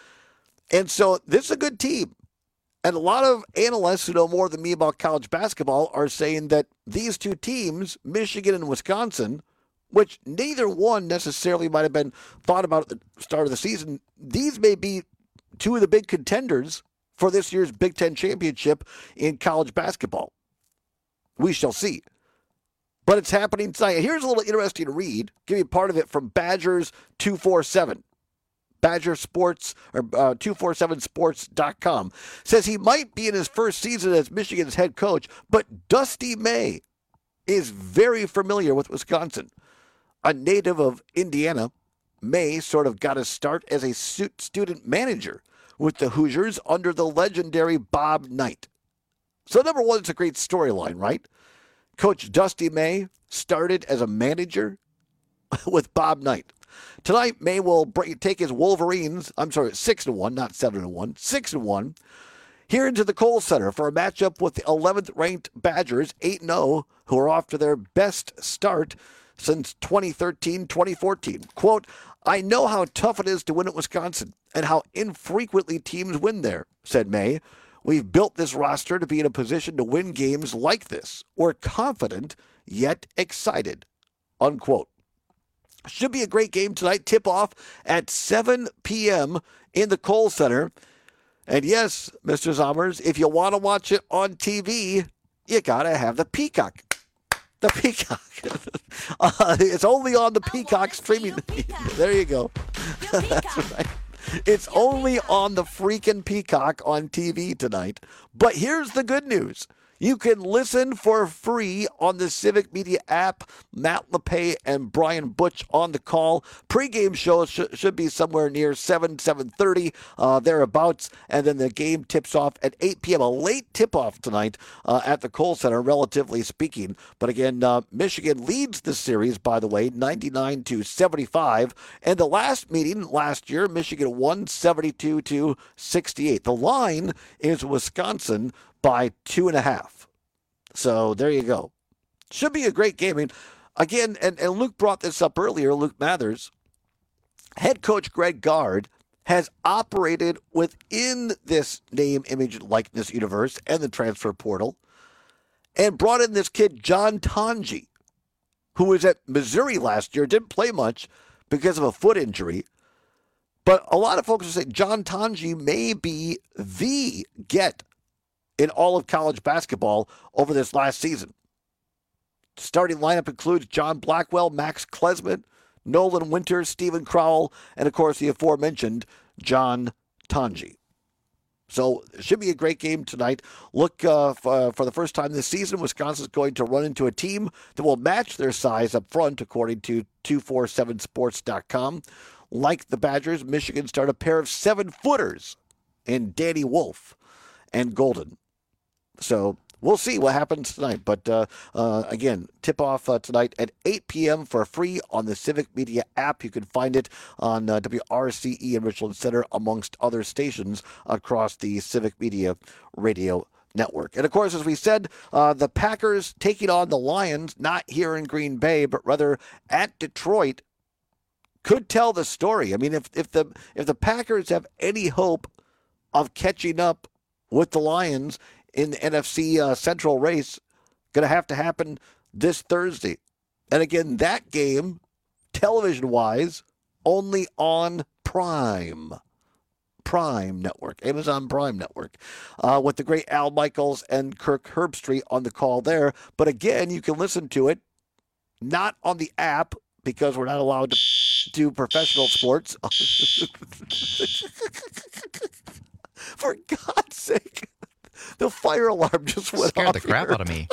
And so this is a good team. And a lot of analysts who know more than me about college basketball are saying that these two teams, Michigan and Wisconsin, which neither one necessarily might have been thought about at the start of the season, these may be two of the big contenders for this year's Big Ten championship in college basketball. We shall see. But it's happening tonight. Here's a little interesting to read. Give you part of it from Badgers two forty-seven. Badger Sports, or uh, two forty-seven sports dot com. Says he might be in his first season as Michigan's head coach, but Dusty May is very familiar with Wisconsin. A native of Indiana, May sort of got his start as a student manager with the Hoosiers under the legendary Bob Knight. So number one, it's a great storyline, right? Coach Dusty May started as a manager with Bob Knight. Tonight, May will break, take his Wolverines, I'm sorry, six to one, not seven to one, six to one, here into the Kohl Center for a matchup with the eleventh ranked Badgers, eight and oh, who are off to their best start since twenty thirteen, twenty fourteen. Quote, I know how tough it is to win at Wisconsin and how infrequently teams win there, said May. We've built this roster to be in a position to win games like this. We're confident, yet excited, unquote. Should be a great game tonight. Tip-off at seven p.m. in the Kohl Center. And yes, Mister Zommers, if you want to watch it on T V, you got to have the Peacock. The Peacock. uh, it's only on the Peacock streaming. Peacock. There you go. That's right. It's only on the freaking Peacock on T V tonight. But here's the good news. You can listen for free on the Civic Media app. Matt LePay and Brian Butch on the call. Pre-game show sh- should be somewhere near seven, seven thirty, uh, thereabouts. And then the game tips off at eight p.m. A late tip-off tonight uh, at the Kohl Center, relatively speaking. But again, uh, Michigan leads the series, by the way, ninety-nine to seventy-five. And the last meeting last year, Michigan won seventy-two to sixty-eight. The line is Wisconsin by two and a half. So there you go. Should be a great game. I mean, again, and, and Luke brought this up earlier, Luke Mathers. Head coach Greg Gard has operated within this name, image, likeness universe and the transfer portal and brought in this kid, John Tonji, who was at Missouri last year, didn't play much because of a foot injury. But a lot of folks are saying John Tonje may be the get in all of college basketball over this last season. Starting lineup includes John Blackwell, Max Klesmit, Nolan Winters, Stephen Crowell, and, of course, the aforementioned John Tonje. So it should be a great game tonight. Look, uh, for, for the first time this season, Wisconsin's going to run into a team that will match their size up front, according to two forty-seven sports dot com. Like the Badgers, Michigan start a pair of seven-footers in Danny Wolf and Golden. So we'll see what happens tonight. But, uh, uh, again, tip-off uh, tonight at eight p.m. for free on the Civic Media app. You can find it on uh, W R C E in Richland Center, amongst other stations across the Civic Media radio network. And, of course, as we said, uh, the Packers taking on the Lions, not here in Green Bay, but rather at Detroit, could tell the story. I mean, if, if the if the Packers have any hope of catching up with the Lions in the N F C uh, Central race, going to have to happen this Thursday. And again, that game, television-wise, only on Prime. Prime Network, Amazon Prime Network, uh, with the great Al Michaels and Kirk Herbstreit on the call there. But again, you can listen to it, not on the app, because we're not allowed to do professional sports. For God's sake. The fire alarm just went Scared off the crap here. out of me.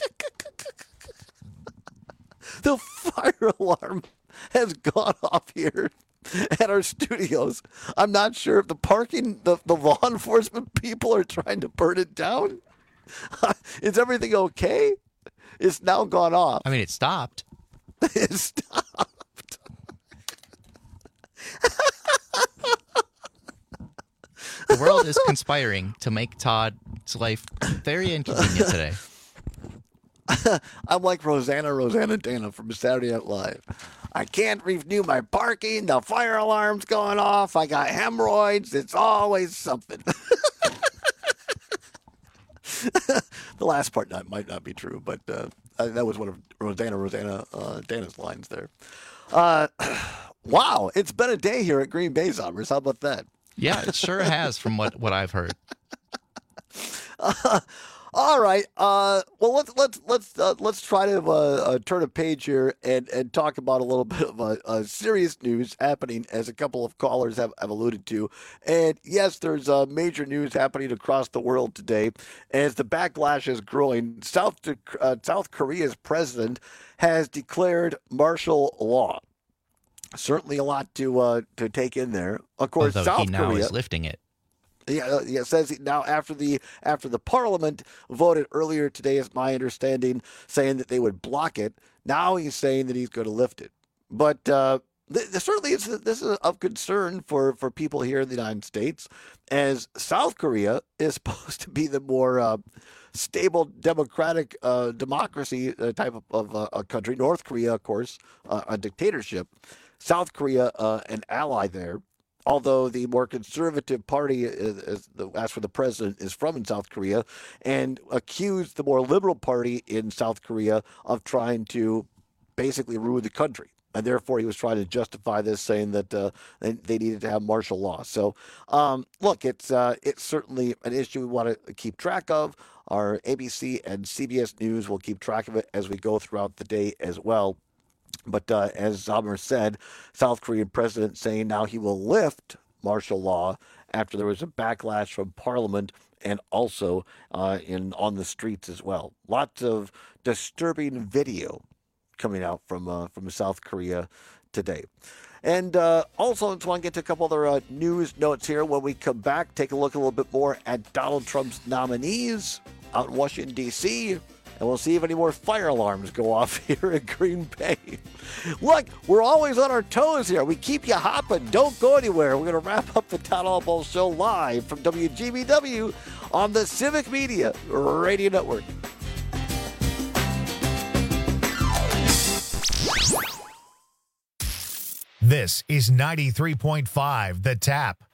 The fire alarm has gone off here at our studios. I'm not sure if the parking, the, the law enforcement people are trying to burn it down. Is everything okay? It's now gone off. I mean, it stopped. It stopped. The world is conspiring to make Todd's life very inconvenient today. I'm like Rosanna, Rosanna Dana from Saturday Night Live. I can't renew my parking. The fire alarm's going off. I got hemorrhoids. It's always something. The last part not, might not be true, but uh, that was one of Rosanna, Rosanna uh, Dana's lines there. Uh, wow, it's been a day here at Green Bay, Zombers. How about that? Yeah, it sure has, from what, what I've heard. Uh, all right. Uh, well, let's let's let's uh, let's try to uh, uh, turn a page here and, and talk about a little bit of uh, uh, serious news happening, as a couple of callers have, have alluded to. And yes, there's uh, major news happening across the world today as the backlash is growing. South uh, South Korea's president has declared martial law. Certainly a lot to uh, to take in there. Of course, Although South he now Korea is lifting it. Yeah, yeah, it says now after the after the Parliament voted earlier today, is my understanding, saying that they would block it. Now he's saying that he's going to lift it. But uh, th- certainly, it's, this is of concern for, for people here in the United States, as South Korea is supposed to be the more uh, stable democratic uh, democracy uh, type of, of uh, a country. North Korea, of course, uh, a dictatorship. South Korea, uh, an ally there. Although the more conservative party, is, is the, as for the president, is from in South Korea, and accused the more liberal party in South Korea of trying to basically ruin the country. And therefore, he was trying to justify this, saying that uh, they, they needed to have martial law. So, um, look, it's uh, it's certainly an issue we want to keep track of. Our A B C and C B S News will keep track of it as we go throughout the day as well. But uh, as Zomer said, South Korean president saying now he will lift martial law after there was a backlash from Parliament and also uh, in on the streets as well. Lots of disturbing video coming out from uh, from South Korea today. And uh, also, I just want to get to a couple other uh, news notes here. When we come back, take a look a little bit more at Donald Trump's nominees out in Washington, D C, and we'll see if any more fire alarms go off here at Green Bay. Look, we're always on our toes here. We keep you hopping. Don't go anywhere. We're going to wrap up the Todd Allball Show live from W G B W on the Civic Media Radio Network. This is ninety-three point five The Tap.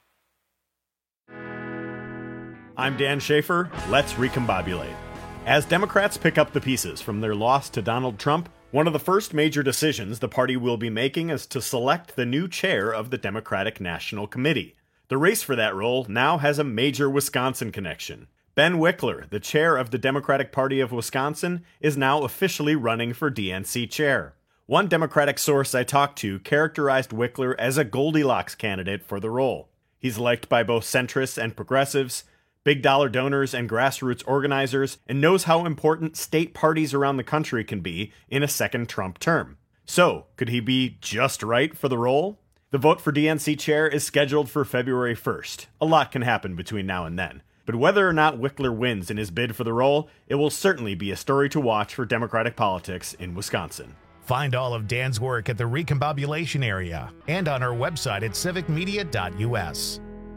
I'm Dan Schaefer. Let's recombobulate. As Democrats pick up the pieces from their loss to Donald Trump, One of the first major decisions the party will be making is to select the new chair of the Democratic National Committee. The race for that role now has a major Wisconsin connection. Ben Wickler, the chair of the Democratic Party of Wisconsin, is now officially running for D N C chair. One Democratic source I talked to characterized Wickler as a Goldilocks candidate for the role. He's liked by both centrists and progressives, big dollar donors and grassroots organizers, and knows how important state parties around the country can be in a second Trump term. So, could he be just right for the role? The vote for D N C chair is scheduled for February first. A lot can happen between now and then. But whether or not Wickler wins in his bid for the role, it will certainly be a story to watch for Democratic politics in Wisconsin. Find all of Dan's work at the Recombobulation area and on our website at civic media dot u s.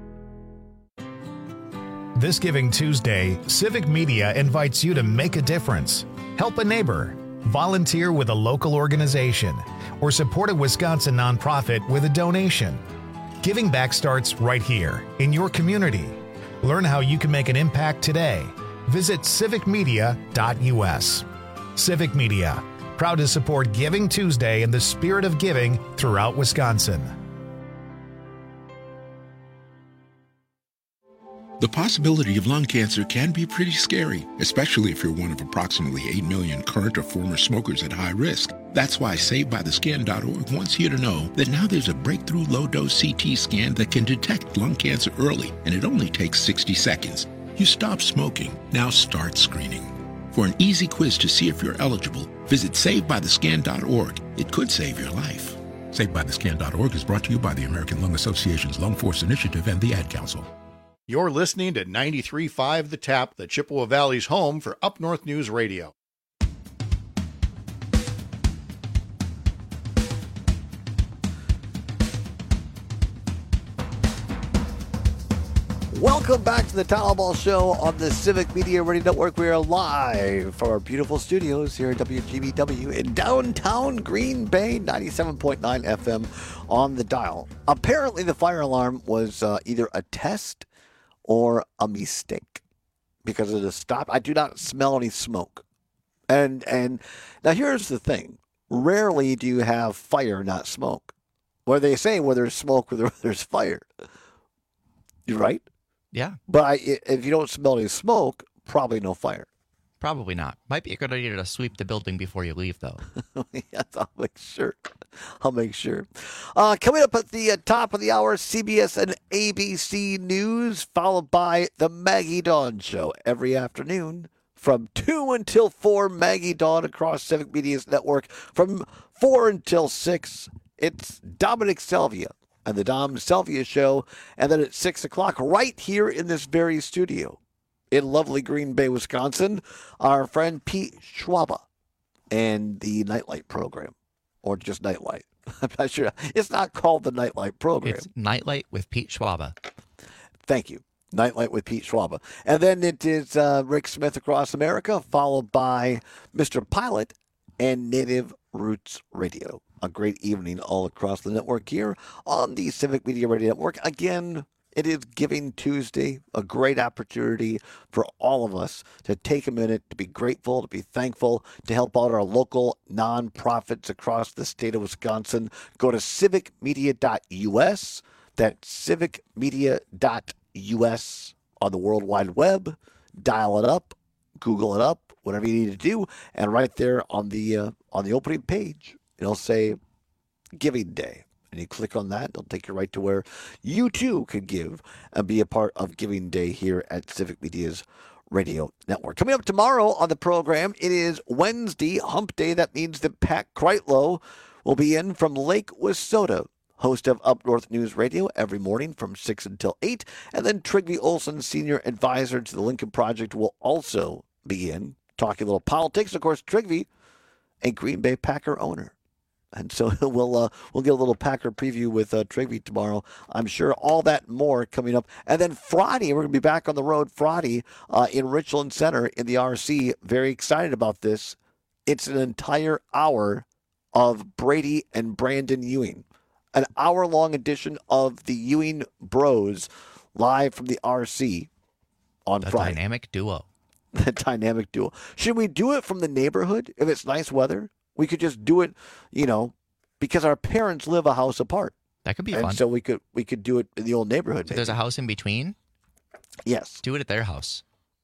This Giving Tuesday, Civic Media invites you to make a difference, help a neighbor, volunteer with a local organization, or support a Wisconsin nonprofit with a donation. Giving back starts right here in your community. Learn how you can make an impact today. Visit civic media dot u s. Civic Media, proud to support Giving Tuesday in the spirit of giving throughout Wisconsin. The possibility of lung cancer can be pretty scary, especially if you're one of approximately eight million current or former smokers at high risk. That's why Saved By The Scan dot org wants you to know that now there's a breakthrough low-dose C T scan that can detect lung cancer early, and it only takes sixty seconds. You stop smoking, now start screening. For an easy quiz to see if you're eligible, visit Saved By The Scan dot org. It could save your life. Saved By The Scan dot org is brought to you by the American Lung Association's Lung Force Initiative and the Ad Council. You're listening to ninety-three point five The Tap, the Chippewa Valley's home for Up North News Radio. Welcome back to the Town Ball Show on the Civic Media Radio Network. We are live from our beautiful studios here at W G B W in downtown Green Bay, ninety-seven point nine F M on the dial. Apparently, the fire alarm was uh, either a test or a mistake because of the stop. I do not smell any smoke. And and now here's the thing. Rarely do you have fire, not smoke. Where they say where there's smoke, where there's fire. You're right? Yeah. But I, if you don't smell any smoke, probably no fire. Probably not. Might be a good idea to sweep the building before you leave, though. Yes, I'll make sure. I'll make sure. Uh, coming up at the uh, top of the hour, C B S and A B C News, followed by the Maggie Dawn Show every afternoon from two until four. Maggie Dawn across Civic Media's network from four until six. It's Dominic Selvia and the Dom Selvia Show, and then at six o'clock, right here in this very studio in lovely Green Bay, Wisconsin, our friend Pete Schwaba and the Nightlight program, or just Nightlight. I'm not sure. It's not called the Nightlight program. It's Nightlight with Pete Schwaba. Thank you. Nightlight with Pete Schwaba. And then it is uh, Rick Smith Across America, followed by Mister Pilot and Native Roots Radio. A great evening all across the network here on the Civic Media Radio Network. Again, it is Giving Tuesday, a great opportunity for all of us to take a minute to be grateful, to be thankful, to help out our local nonprofits across the state of Wisconsin. Go to civic media dot u s. That's civic media dot u s on the World Wide Web. Dial it up, Google it up, whatever you need to do, and right there on the uh, on the opening page, it'll say Giving Day. And you click on that, it'll take you right to where you too could give and be a part of Giving Day here at Civic Media's Radio Network. Coming up tomorrow on the program, it is Wednesday, Hump Day. That means that Pat Kreitlow will be in from Lake Wissota, host of Up North News Radio every morning from six until eight. And then Trigby Olson, senior advisor to the Lincoln Project, will also be in, talking a little politics. Of course, Trigby, a Green Bay Packer owner. And so we'll uh, we'll get a little Packer preview with uh, Trigby tomorrow. I'm sure all that and more coming up. And then Friday, we're going to be back on the road Friday uh, in Richland Center in the R C. Very excited about this. It's an entire hour of Brady and Brandon Ewing. An hour-long edition of the Ewing Bros live from the R C on the Friday. Dynamic duo. The dynamic duo. Should we do it from the neighborhood if it's nice weather? We could just do it, you know, because our parents live a house apart. That could be and fun. So we could we could do it in the old neighborhood. So there's a house in between? Yes. Do it at their house.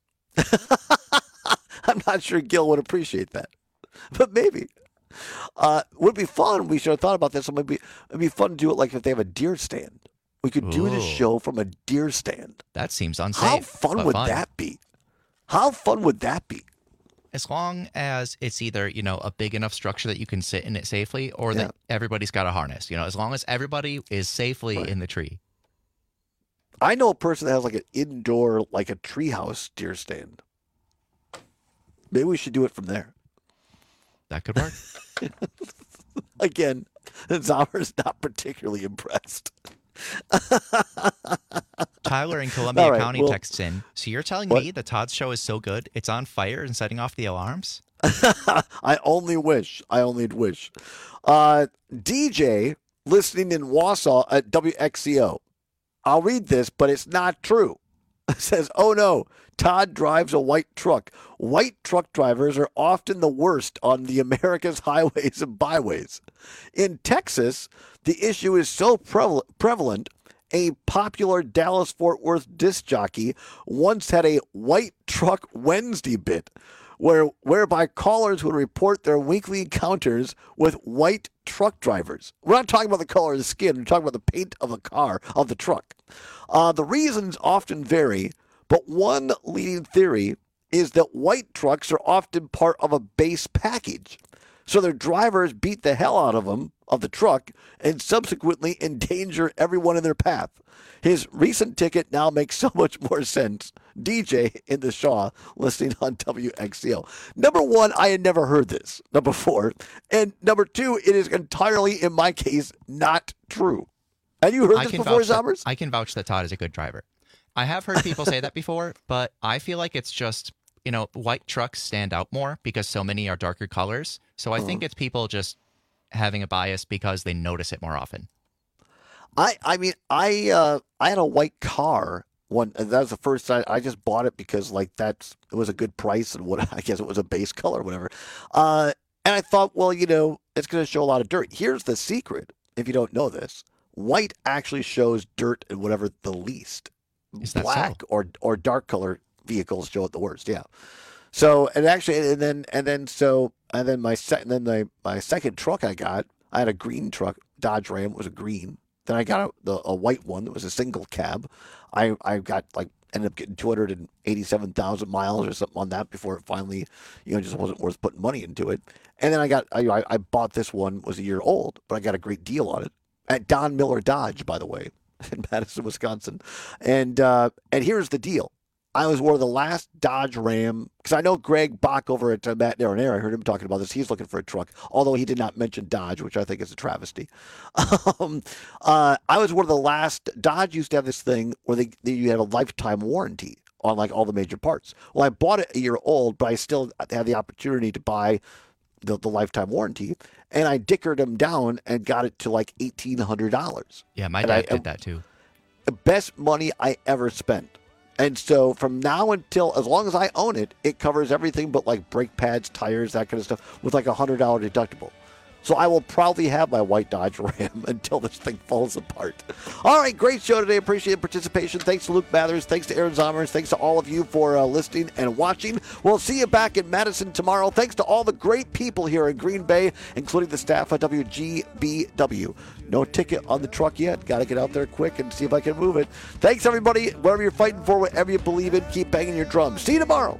I'm not sure Gil would appreciate that, but maybe. Uh, would be fun. We should have thought about this. It would be it'd be fun to do it like if they have a deer stand. We could do this Ooh. show from a deer stand. That seems unsafe. How fun but would fun. that be? How fun would that be? As long as it's either, you know, a big enough structure that you can sit in it safely or that everybody's got a harness. You know, as long as everybody is safely Right. in the tree. I know a person that has like an indoor, like a treehouse deer stand. Maybe we should do it from there. That could work. Again, Zahmer's not particularly impressed. Tyler in Columbia All right, County well- texts in. So you're telling What? me the Todd's show is so good, it's on fire and setting off the alarms? I only wish. I only wish. Uh, D J listening in Wausau at W X C O. I'll read this, but it's not true. It says, oh no, Todd drives a white truck. White truck drivers are often the worst on the America's highways and byways. In Texas, the issue is so preval- prevalent, a popular Dallas-Fort Worth disc jockey once had a white truck Wednesday bit where whereby callers would report their weekly encounters with white truck drivers. We're not talking about the color of the skin. We're talking about the paint of the car, of the truck. Uh, the reasons often vary, but one leading theory is that white trucks are often part of a base package. So their drivers beat the hell out of them, of the truck, and subsequently endanger everyone in their path. His recent ticket now makes so much more sense. D J in the Shaw, listening on W X C O. Number one, I had never heard this. Number four. And number two, it is entirely, in my case, not true. Have you heard I this can before, vouch that- Zombers? I can vouch that Todd is a good driver. I have heard people say that before, but I feel like it's just, you know, white trucks stand out more because so many are darker colors. So I Uh-huh. think it's people just having a bias because they notice it more often. I I mean I uh, I had a white car one. That was the first time I just bought it because like that's it was a good price and what I guess it was a base color or whatever. Uh, and I thought, well, you know, it's going to show a lot of dirt. Here's the secret: if you don't know this, white actually shows dirt and whatever the least. Is that Black so? or or dark color vehicles show it the worst. Yeah. So and actually and then and then so and then my second then my my second truck I got I had a green truck Dodge Ram. It was a green. Then I got a, the, a white one that was a single cab. I, I got like ended up getting two hundred eighty-seven thousand miles or something on that before it finally, you know, just wasn't worth putting money into it. And then I got I, I I bought this one, it was a year old, but I got a great deal on it at Don Miller Dodge, by the way, in Madison, Wisconsin. And uh, and here's the deal. I was one of the last Dodge Ram, because I know Greg Bach over at uh, Matt Nair, I heard him talking about this. He's looking for a truck, although he did not mention Dodge, which I think is a travesty. Um, uh, I was one of the last. Dodge used to have this thing where they, they you had a lifetime warranty on like all the major parts. Well, I bought it a year old, but I still had the opportunity to buy the, the lifetime warranty, and I dickered them down and got it to like eighteen hundred dollars. Yeah, my And dad I- did that too. The best money I ever spent. And so from now until, as long as I own it, it covers everything but like brake pads, tires, that kind of stuff with like a one hundred dollars deductible. So I will probably have my white Dodge Ram until this thing falls apart. All right, great show today. Appreciate the participation. Thanks to Luke Mathers. Thanks to Aaron Zommers. Thanks to all of you for uh, listening and watching. We'll see you back in Madison tomorrow. Thanks to all the great people here in Green Bay, including the staff at W G B W. No ticket on the truck yet. Got to get out there quick and see if I can move it. Thanks, everybody. Whatever you're fighting for, whatever you believe in, keep banging your drums. See you tomorrow.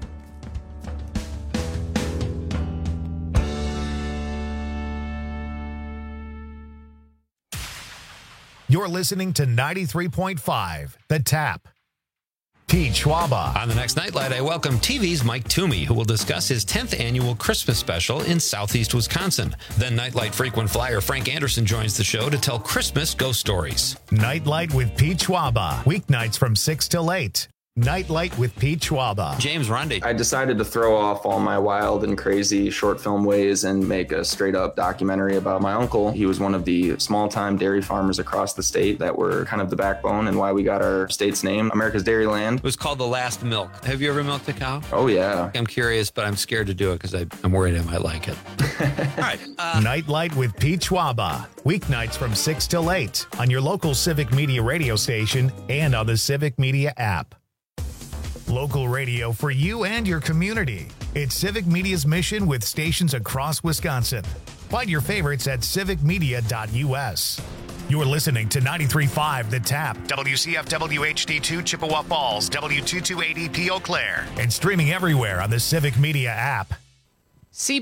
You're listening to ninety-three point five, The Tap. Pete Schwaba. On the next Nightlight, I welcome T V's Mike Toomey, who will discuss his tenth annual Christmas special in Southeast Wisconsin. Then Nightlight frequent flyer Frank Anderson joins the show to tell Christmas ghost stories. Nightlight with Pete Schwaba. Weeknights from six till eight. Nightlight with Pete Schwaba. James Rundy. I decided to throw off all my wild and crazy short film ways and make a straight up documentary about my uncle. He was one of the small time dairy farmers across the state that were kind of the backbone and why we got our state's name, America's Dairyland. It was called The Last Milk. Have you ever milked a cow? Oh, yeah. I'm curious, but I'm scared to do it because I'm worried I might like it. All right. Uh, Nightlight with Pete Schwaba. Weeknights from six till eight on your local Civic Media radio station and on the Civic Media app. Local radio for you and your community. It's Civic Media's mission with stations across Wisconsin. Find your favorites at civic media dot u s. You're listening to ninety-three point five The Tap, W C F W H D two Chippewa Falls, W two twenty-eight E P Eau Claire, and streaming everywhere on the Civic Media app. See